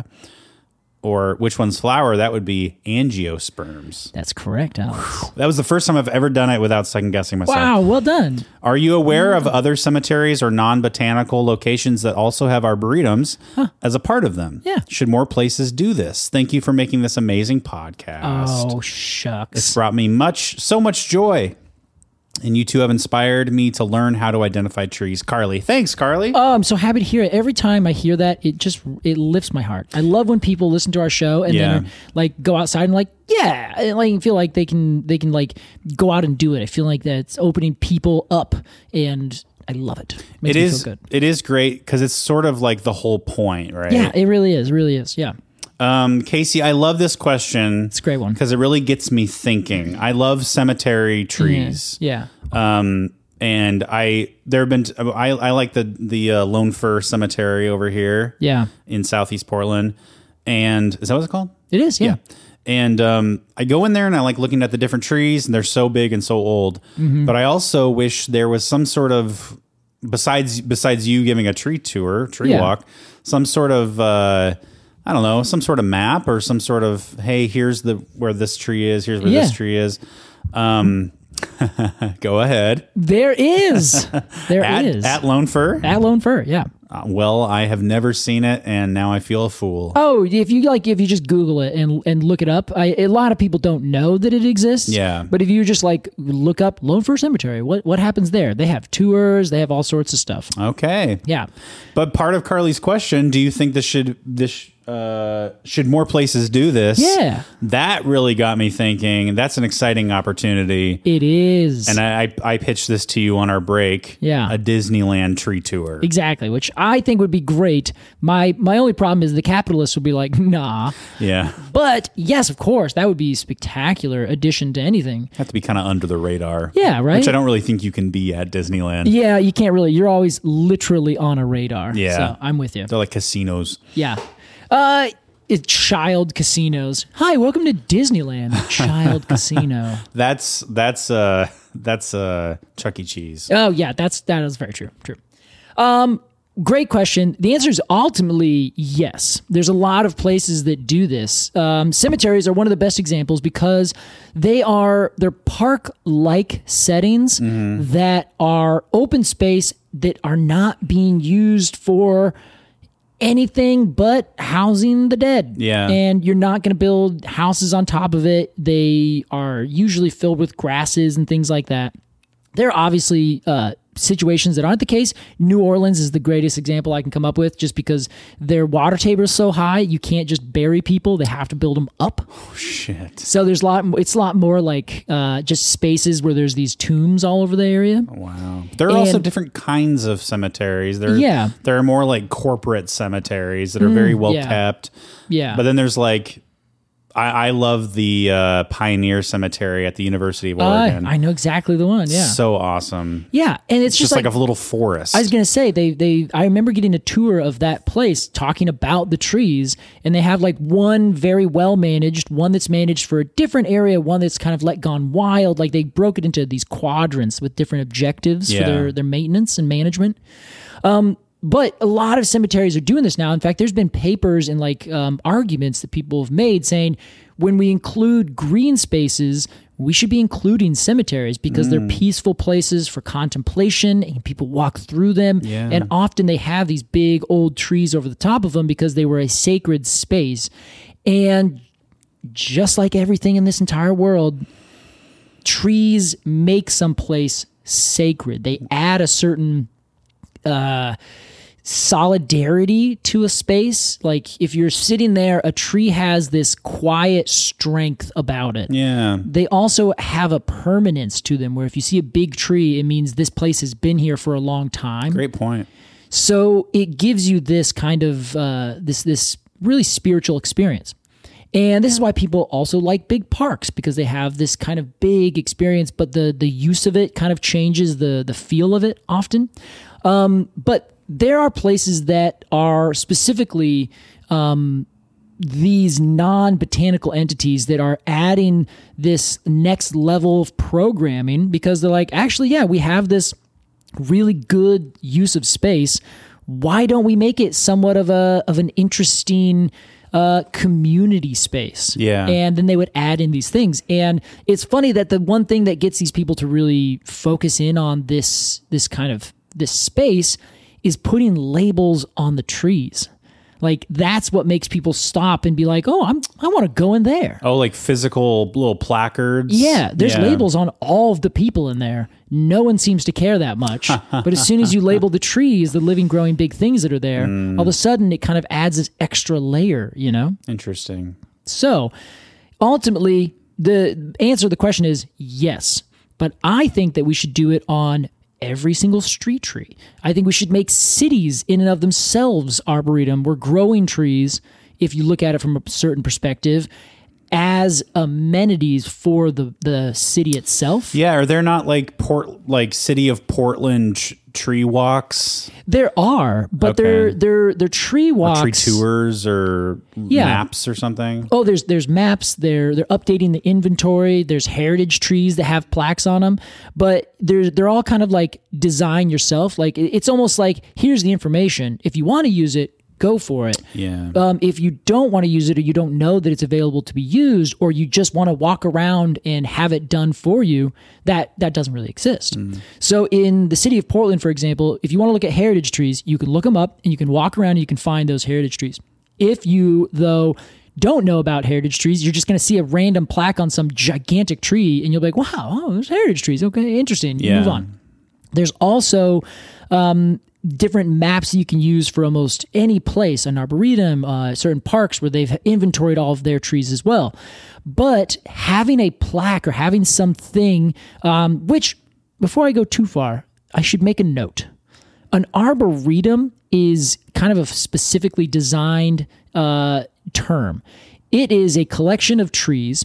Or which ones flower, that would be angiosperms. That's correct, Alex. That was the first time I've ever done it without second-guessing myself. Wow, well done. Are you aware of other cemeteries or non-botanical locations that also have arboretums as a part of them? Yeah. Should more places do this? Thank you for making this amazing podcast. Oh, shucks. It's brought me much, so much joy. And you two have inspired me to learn how to identify trees. Carly. Thanks, Carly. Oh, I'm so happy to hear it. Every time I hear that, it just it lifts my heart. I love when people listen to our show and Yeah. then like go outside and like, yeah, and like feel like they can they can like go out and do it. I feel like that's opening people up, and I love it. Makes it me is feel good. it is great because it's sort of like the whole point, right? Yeah, it really is. It really is. Yeah, Um, Casey, I love this question. it's a great one. Because it really gets me thinking. I love cemetery trees. Yeah. Um, and I there have been t- I I like the the uh, Lone Fir Cemetery over here. Yeah. In Southeast Portland, and is that what it's called? It is. Yeah. And um, I go in there and I like looking at the different trees, and they're so big and so old. Mm-hmm. But I also wish there was some sort of besides besides you giving a tree tour, tree Yeah. walk, some sort of. Uh, I don't know, some sort of map or some sort of, hey, here's the where this tree is, here's where Yeah. this tree is. Um, go ahead. There is. There At, is. at Lone Fir? At Lone Fir. Yeah. Uh, well, I have never seen it, and now I feel a fool. Oh, if you like, if you just Google it and and look it up, I, a lot of people don't know that it exists. Yeah. But if you just like look up Lone Fir Cemetery, what what happens there? They have tours. They have all sorts of stuff. Okay. Yeah. But part of Carly's question, do you think this should this uh, should more places do this? Yeah. That really got me thinking. That's an exciting opportunity. It is. And I, I I pitched this to you on our break. Yeah. A Disneyland tree tour. Exactly, which I think would be great. My my only problem is the capitalists would be like, nah. Yeah. But yes, of course, that would be a spectacular addition to anything. Have to be kind of under the radar. Yeah, right? Which I don't really think you can be at Disneyland. Yeah, you can't really. You're always literally on a radar. Yeah. So I'm with you. They're like casinos. Yeah. Uh, It, child casinos. Hi, welcome to Disneyland. Child casino. That's that's uh that's uh Chuck E. Cheese. Oh yeah, that's that is very true. True. Um, great question. The answer is ultimately yes. There's a lot of places that do this. Um, cemeteries are one of the best examples because they are they're park-like settings mm-hmm. that are open space that are not being used for anything but housing the dead. Yeah. And you're not going to build houses on top of it. They are usually filled with grasses and things like that. There are obviously uh, situations that aren't the case. New Orleans is the greatest example I can come up with just because their water table is so high, you can't just bury people. They have to build them up. Oh, shit. So there's a lot, it's a lot more like uh, just spaces where there's these tombs all over the area. Wow. There are And- also different kinds of cemeteries. There, Yeah. There are more like corporate cemeteries that are very well yeah. kept. Yeah. But then there's like, I, I love the uh, Pioneer Cemetery at the University of Oregon. Uh, I know exactly the one. Yeah. So awesome. Yeah. And it's, It's just just like, a little forest. I was gonna say they they I remember getting a tour of that place talking about the trees, and they have like one very well managed, one that's managed for a different area, one that's kind of let gone wild. Like they broke it into these quadrants with different objectives Yeah. for their their maintenance and management. Um, But a lot of cemeteries are doing this now. In fact, there's been papers and like um, arguments that people have made saying when we include green spaces, we should be including cemeteries because Mm. they're peaceful places for contemplation and people walk through them. Yeah. And often they have these big old trees over the top of them because they were a sacred space. And just like everything in this entire world, trees make some place sacred. They add a certain uh, solidarity to a space. Like if you're sitting there, a tree has this quiet strength about it. yeah. They also have a permanence to them where if you see a big tree, it means this place has been here for a long time. Great point. So it gives you this kind of uh, this this really spiritual experience. And this is why people also like big parks because they have this kind of big experience, but the the use of it kind of changes the the feel of it often. Um, but there are places that are specifically um, these non-botanical entities that are adding this next level of programming because they're like, actually, yeah, we have this really good use of space. Why don't we make it somewhat of a of an interesting uh, community space? Yeah. And then they would add in these things. And it's funny that the one thing that gets these people to really focus in on this this kind of this space is putting labels on the trees. Like that's what makes people stop and be like, "Oh, I'm I want to go in there." Oh, like physical little placards. Yeah, there's Yeah. labels on all of the people in there. No one seems to care that much. But as soon as you label the trees, the living, growing, big things that are there, Mm. all of a sudden it kind of adds this extra layer, you know? Interesting. So ultimately, the answer to the question is yes. But I think that we should do it on every single street tree. I think we should make cities in and of themselves arboretum. We're growing trees, if you look at it from a certain perspective, as amenities for the, the city itself. Yeah, are there not like port like City of Portland tr- tree walks, There are, but Okay. they're they're they're tree walks. tree tours, or Yeah. maps or something? Oh, there's there's maps. They're they're updating the inventory. There's heritage trees that have plaques on them, but they're they're all kind of like design yourself. Like it- it's almost like here's the information. If you want to use it, go for it. Yeah. Um, if you don't want to use it, or you don't know that it's available to be used, or you just want to walk around and have it done for you, that that doesn't really exist. So in the city of Portland, for example, if you want to look at heritage trees, you can look them up and you can walk around and you can find those heritage trees. If you, though, don't know about heritage trees, you're just going to see a random plaque on some gigantic tree and you'll be like, wow, oh, there's heritage trees. Okay, interesting. You Yeah. move on. There's also um, different maps you can use for almost any place, an arboretum, uh, certain parks where they've inventoried all of their trees as well. But having a plaque or having something, um, which before I go too far, I should make a note. An arboretum is kind of a specifically designed uh, term. It is a collection of trees,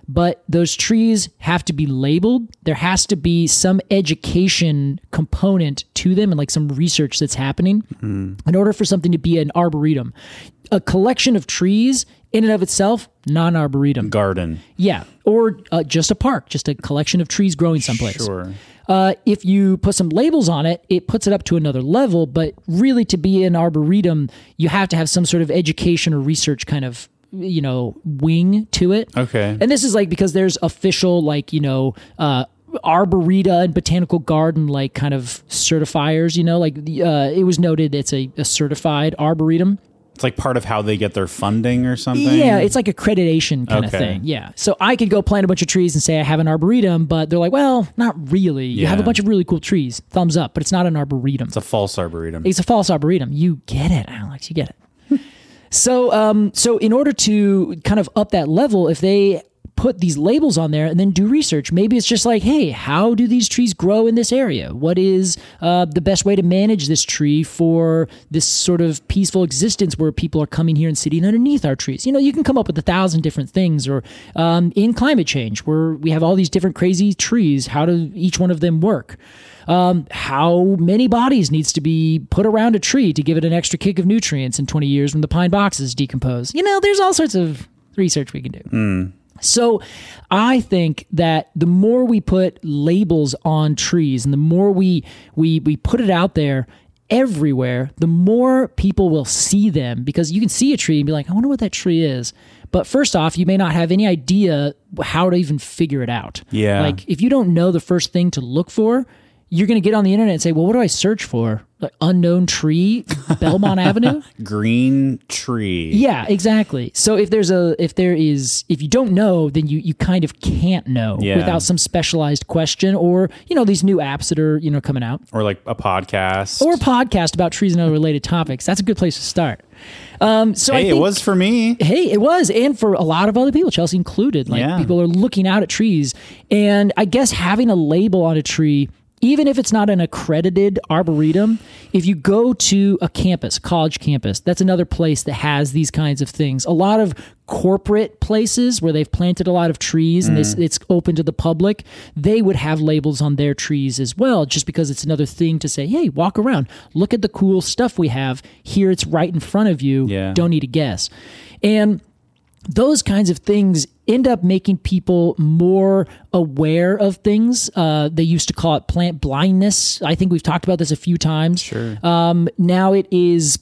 but those trees have to be labeled. There has to be some education component to them and like some research that's happening mm. in order for something to be an arboretum. A collection of trees in and of itself, non-arboretum. Garden. Yeah, or uh, just a park, just a collection of trees growing someplace. Sure. Uh, if you put some labels on it, it puts it up to another level, but really to be an arboretum, you have to have some sort of education or research kind of, you know, wing to it. Okay. And this is like because there's official, like, you know, uh, Arboreta and Botanical Garden, like kind of certifiers, you know, like uh, it was noted it's a, a certified arboretum. It's like part of how they get their funding or something? Yeah, it's like accreditation kind okay. of thing. Yeah. So I could go plant a bunch of trees and say I have an arboretum, but they're like, well, not really. You yeah. have a bunch of really cool trees. Thumbs up, but it's not an arboretum. It's a false arboretum. It's a false arboretum. You get it, Alex. You get it. so, um, so in order to kind of up that level, if they put these labels on there and then do research, maybe it's just like, hey, how do these trees grow in this area? What is uh, the best way to manage this tree for this sort of peaceful existence where people are coming here and sitting underneath our trees? You know, you can come up with a thousand different things. Or um, in climate change, where we have all these different crazy trees, how do each one of them work? Um, how many bodies needs to be put around a tree to give it an extra kick of nutrients in twenty years when the pine boxes decompose? You know, there's all sorts of research we can do. Mm. So I think that the more we put labels on trees and the more we we we put it out there everywhere, the more people will see them, because you can see a tree and be like, I wonder what that tree is. But first off, you may not have any idea how to even figure it out. Yeah. Like if you don't know the first thing to look for, you're going to get on the internet and say, well, what do I search for? Like unknown tree, Belmont Avenue? Green tree. Yeah, exactly. So if there's a, if there is, if you don't know, then you, you kind of can't know yeah. without some specialized question or, you know, these new apps that are, you know, coming out. Or like a podcast. Or a podcast about trees and other related topics. That's a good place to start. Um, so hey, I think, it was for me. Hey, it was. And for a lot of other people, Chelsea included. Like yeah. people are looking out at trees. And I guess having a label on a tree, even if it's not an accredited arboretum, if you go to a campus, college campus, that's another place that has these kinds of things. A lot of corporate places where they've planted a lot of trees and mm. it's open to the public, they would have labels on their trees as well, just because it's another thing to say, hey, walk around, look at the cool stuff we have. Here it's right in front of you. Yeah. Don't need to guess. And those kinds of things end up making people more aware of things. Uh, they used to call it plant blindness. I think we've talked about this a few times. Sure. Um, now it is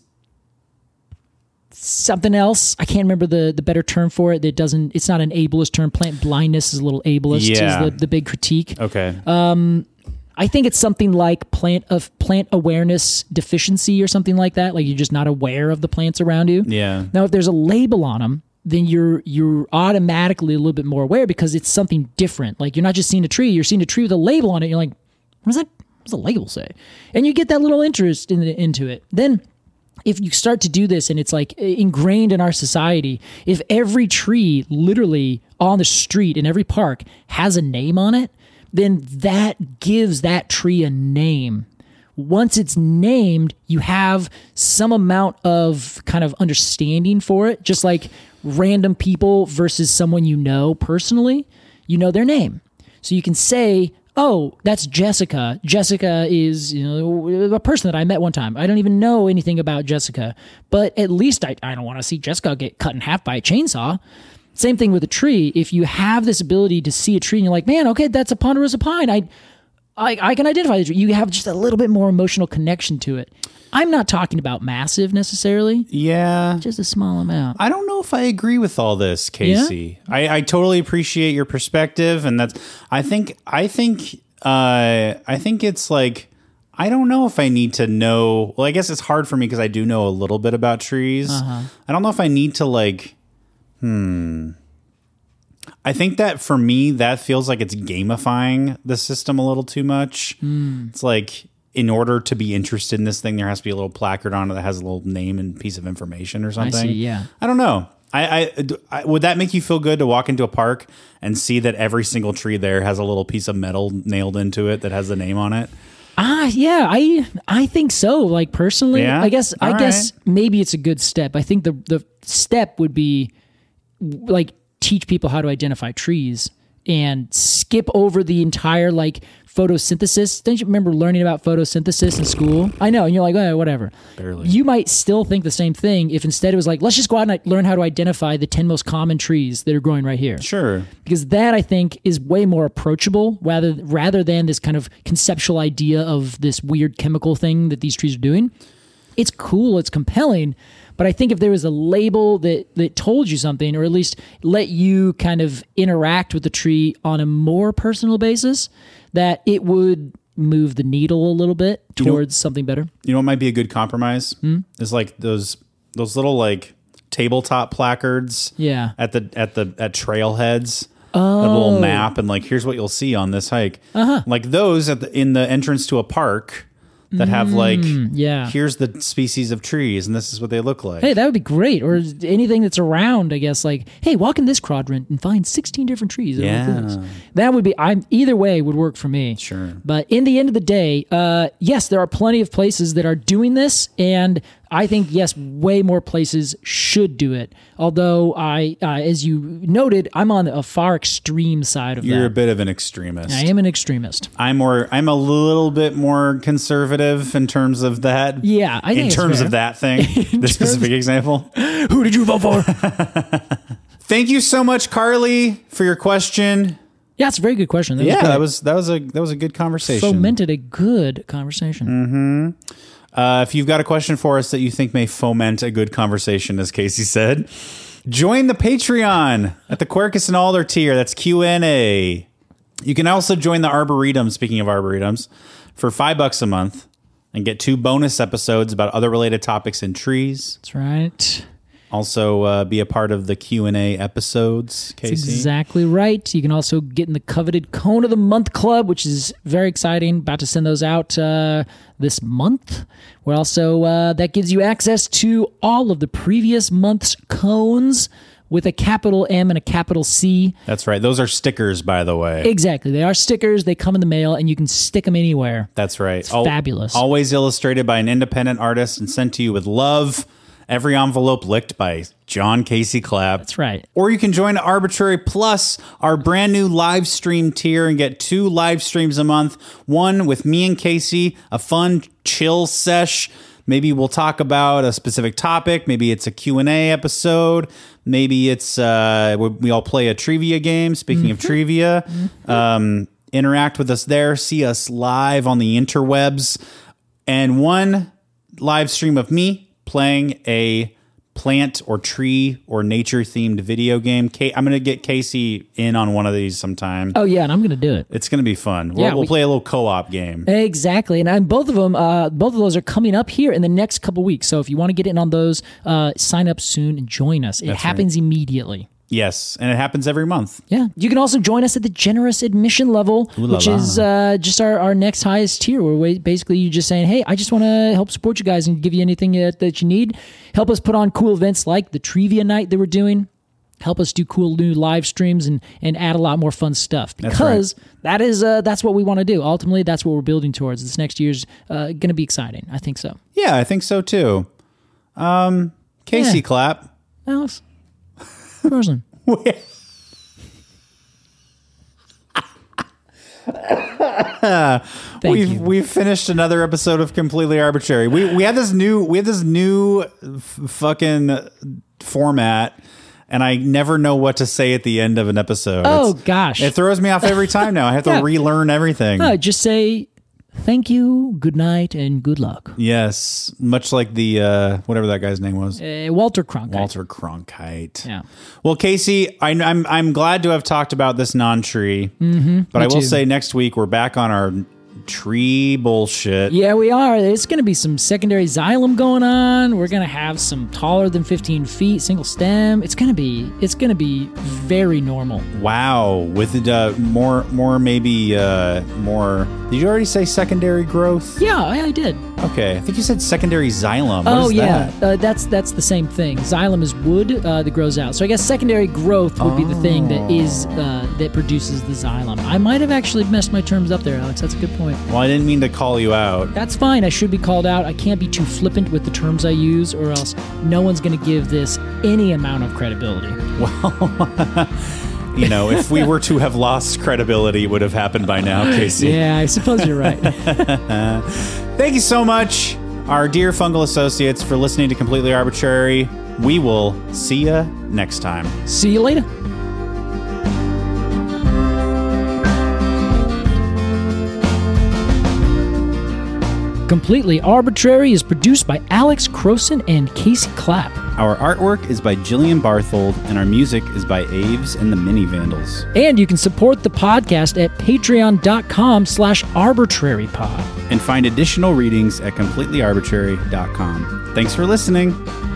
something else. I can't remember the, the better term for it. It doesn't. It's not an ableist term. Plant blindness is a little ableist. Yeah. Is the, the big critique. Okay. Um, I think it's something like plant of plant awareness deficiency or something like that. Like you're just not aware of the plants around you. Yeah. Now, if there's a label on them, then you're you're automatically a little bit more aware because it's something different. Like you're not just seeing a tree, you're seeing a tree with a label on it. You're like, what's that? What's the label say? And you get that little interest in the, into it. Then if you start to do this and it's like ingrained in our society, if every tree literally on the street in every park has a name on it, then that gives that tree a name. Once it's named, you have some amount of kind of understanding for it, just like random people versus someone you know personally, you know their name. So you can say, oh, that's Jessica. Jessica is, you know, a person that I met one time. I don't even know anything about Jessica, but at least I, I don't want to see Jessica get cut in half by a chainsaw. Same thing with a tree. If you have this ability to see a tree and you're like, man, okay, that's a ponderosa pine. I, I, I can identify the tree. You have just a little bit more emotional connection to it. I'm not talking about massive necessarily. Yeah. Just a small amount. I don't know if I agree with all this, Casey. Yeah? I, I totally appreciate your perspective, and that's. I think. I think. Uh, I think it's like. I don't know if I need to know. Well, I guess it's hard for me because I do know a little bit about trees. Uh-huh. I don't know if I need to like. Hmm. I think that for me, that feels like it's gamifying the system a little too much. Mm. It's like, in order to be interested in this thing, there has to be a little placard on it that has a little name and piece of information or something. I see, yeah. I don't know. I, I, I would that make you feel good to walk into a park and see that every single tree there has a little piece of metal nailed into it that has the name on it? Ah, yeah, I I think so. Like personally, yeah? I guess All I right. guess maybe it's a good step. I think the the step would be like teach people how to identify trees and skip over the entire like photosynthesis. Don't you remember learning about photosynthesis in school? I know, and you're like, oh, whatever. Barely. You might still think the same thing if instead it was like, let's just go out and learn how to identify the ten most common trees that are growing right here. Sure. Because that I think is way more approachable rather rather than this kind of conceptual idea of this weird chemical thing that these trees are doing. It's cool, it's compelling, but I think if there was a label that, that told you something, or at least let you kind of interact with the tree on a more personal basis, that it would move the needle a little bit towards you know, something better. You know what might be a good compromise? Hmm? Is like those those little like tabletop placards Yeah. at the at the at trailheads. Oh. A little map and like here's what you'll see on this hike. Uh-huh. Like those at the, in the entrance to a park that have like yeah. here's the species of trees and this is what they look like. Hey, that would be great. Or anything that's around, I guess, like, hey, walk in this quadrant and find sixteen different trees. that Yeah. look like this. That would be, I'm either way would work for me. Sure. But in the end of the day, uh, yes, there are plenty of places that are doing this. And I think, yes, way more places should do it. Although, I, uh, as you noted, I'm on a far extreme side of You're that. a bit of an extremist. I am an extremist. I'm more. I'm a little bit more conservative in terms of that. Yeah, I think in it's terms fair. of that thing, the specific example. Who did you vote for? Thank you so much, Carly, for your question. Yeah, it's a very good question. That yeah, was that was that was a that was a good conversation. fomented a good conversation. Uh, if you've got a question for us that you think may foment a good conversation, as Casey said, join the Patreon at the Quercus and Alder tier. That's Q and A. You can also join the Arboretum, speaking of Arboretums, for five bucks a month and get two bonus episodes about other related topics in trees. That's right. Also uh, be a part of the Q and A episodes, Casey. That's exactly right. You can also get in the coveted Cone of the Month Club, which is very exciting. About to send those out uh, this month. We're also, uh, that gives you access to all of the previous month's cones with a capital M and a capital C. That's right. Those are stickers, by the way. Exactly. They are stickers. They come in the mail, and you can stick them anywhere. That's right. It's fabulous. Always illustrated by an independent artist and sent to you with love. Every envelope licked by John Casey Clapp. That's right. Or you can join Arbitrary Plus, our brand new live stream tier, and get two live streams a month. One with me and Casey, a fun chill sesh. Maybe we'll talk about a specific topic. Maybe it's a Q and A episode. Maybe it's uh, we, we all play a trivia game. Speaking mm-hmm. of trivia, mm-hmm. um, interact with us there. See us live on the interwebs. And one live stream of me playing a plant or tree or nature themed video game. Kate, I'm going to get Casey in on one of these sometime. Oh, yeah, and I'm going to do it. It's going to be fun. We'll, Yeah, we'll we- play a little co-op game. Exactly, and, and both of them, uh, both of those are coming up here in the next couple weeks. So if you want to get in on those, uh, sign up soon and join us. It That's happens immediately. Yes, and it happens every month. Yeah, you can also join us at the generous admission level, Ooh la which la. is uh, just our, our next highest tier. Where we, basically you just saying, "Hey, I just want to help support you guys and give you anything uh, that you need. Help us put on cool events like the trivia night that we're doing. Help us do cool new live streams and and add a lot more fun stuff because that is uh, that's what we want to do. Ultimately, that's what we're building towards. This next year's uh, going to be exciting. I think so. Yeah, I think so too. Um, Casey Yeah. Clapp. Alice, person. Thank we've you. we've finished another episode of Completely Arbitrary. We we have this new we have this new f- fucking format, and I never know what to say at the end of an episode. Oh It's- gosh. it throws me off every time now. I have to Yeah. relearn everything. Uh, just say thank you, good night, and good luck. Yes, much like the uh, whatever that guy's name was, Uh, Walter Cronkite. Walter Cronkite. Yeah. Well, Casey, I, I'm I'm glad to have talked about this non-tree, mm-hmm, but I will too. say next week we're back on our tree bullshit. Yeah, we are. There's going to be some secondary xylem going on. We're going to have some taller than fifteen feet single stem. It's going to be it's going to be very normal. Wow, with uh, more more maybe uh, more. Did you already say secondary growth? Yeah, I, I did. Okay, I think you said secondary xylem. What oh is yeah, that? Uh, that's that's the same thing. Xylem is wood uh, that grows out. So I guess secondary growth would be the thing that is uh, that produces the xylem. I might have actually messed my terms up there, Alex. That's a good point. Well, I didn't mean to call you out. That's fine. I should be called out. I can't be too flippant with the terms I use, or else no one's going to give this any amount of credibility. Well, you know, if we were to have lost credibility, it would have happened by now, Casey. Yeah, I suppose you're right. Thank you so much, our dear fungal associates, for listening to Completely Arbitrary. We will see you next time. See you later. Completely Arbitrary is produced by Alex Croson and Casey Clapp. Our artwork is by Jillian Barthold, and our music is by Aves and the Mini Vandals. And you can support the podcast at patreon.com slash arbitrarypod. And find additional readings at completely arbitrary dot com. Thanks for listening.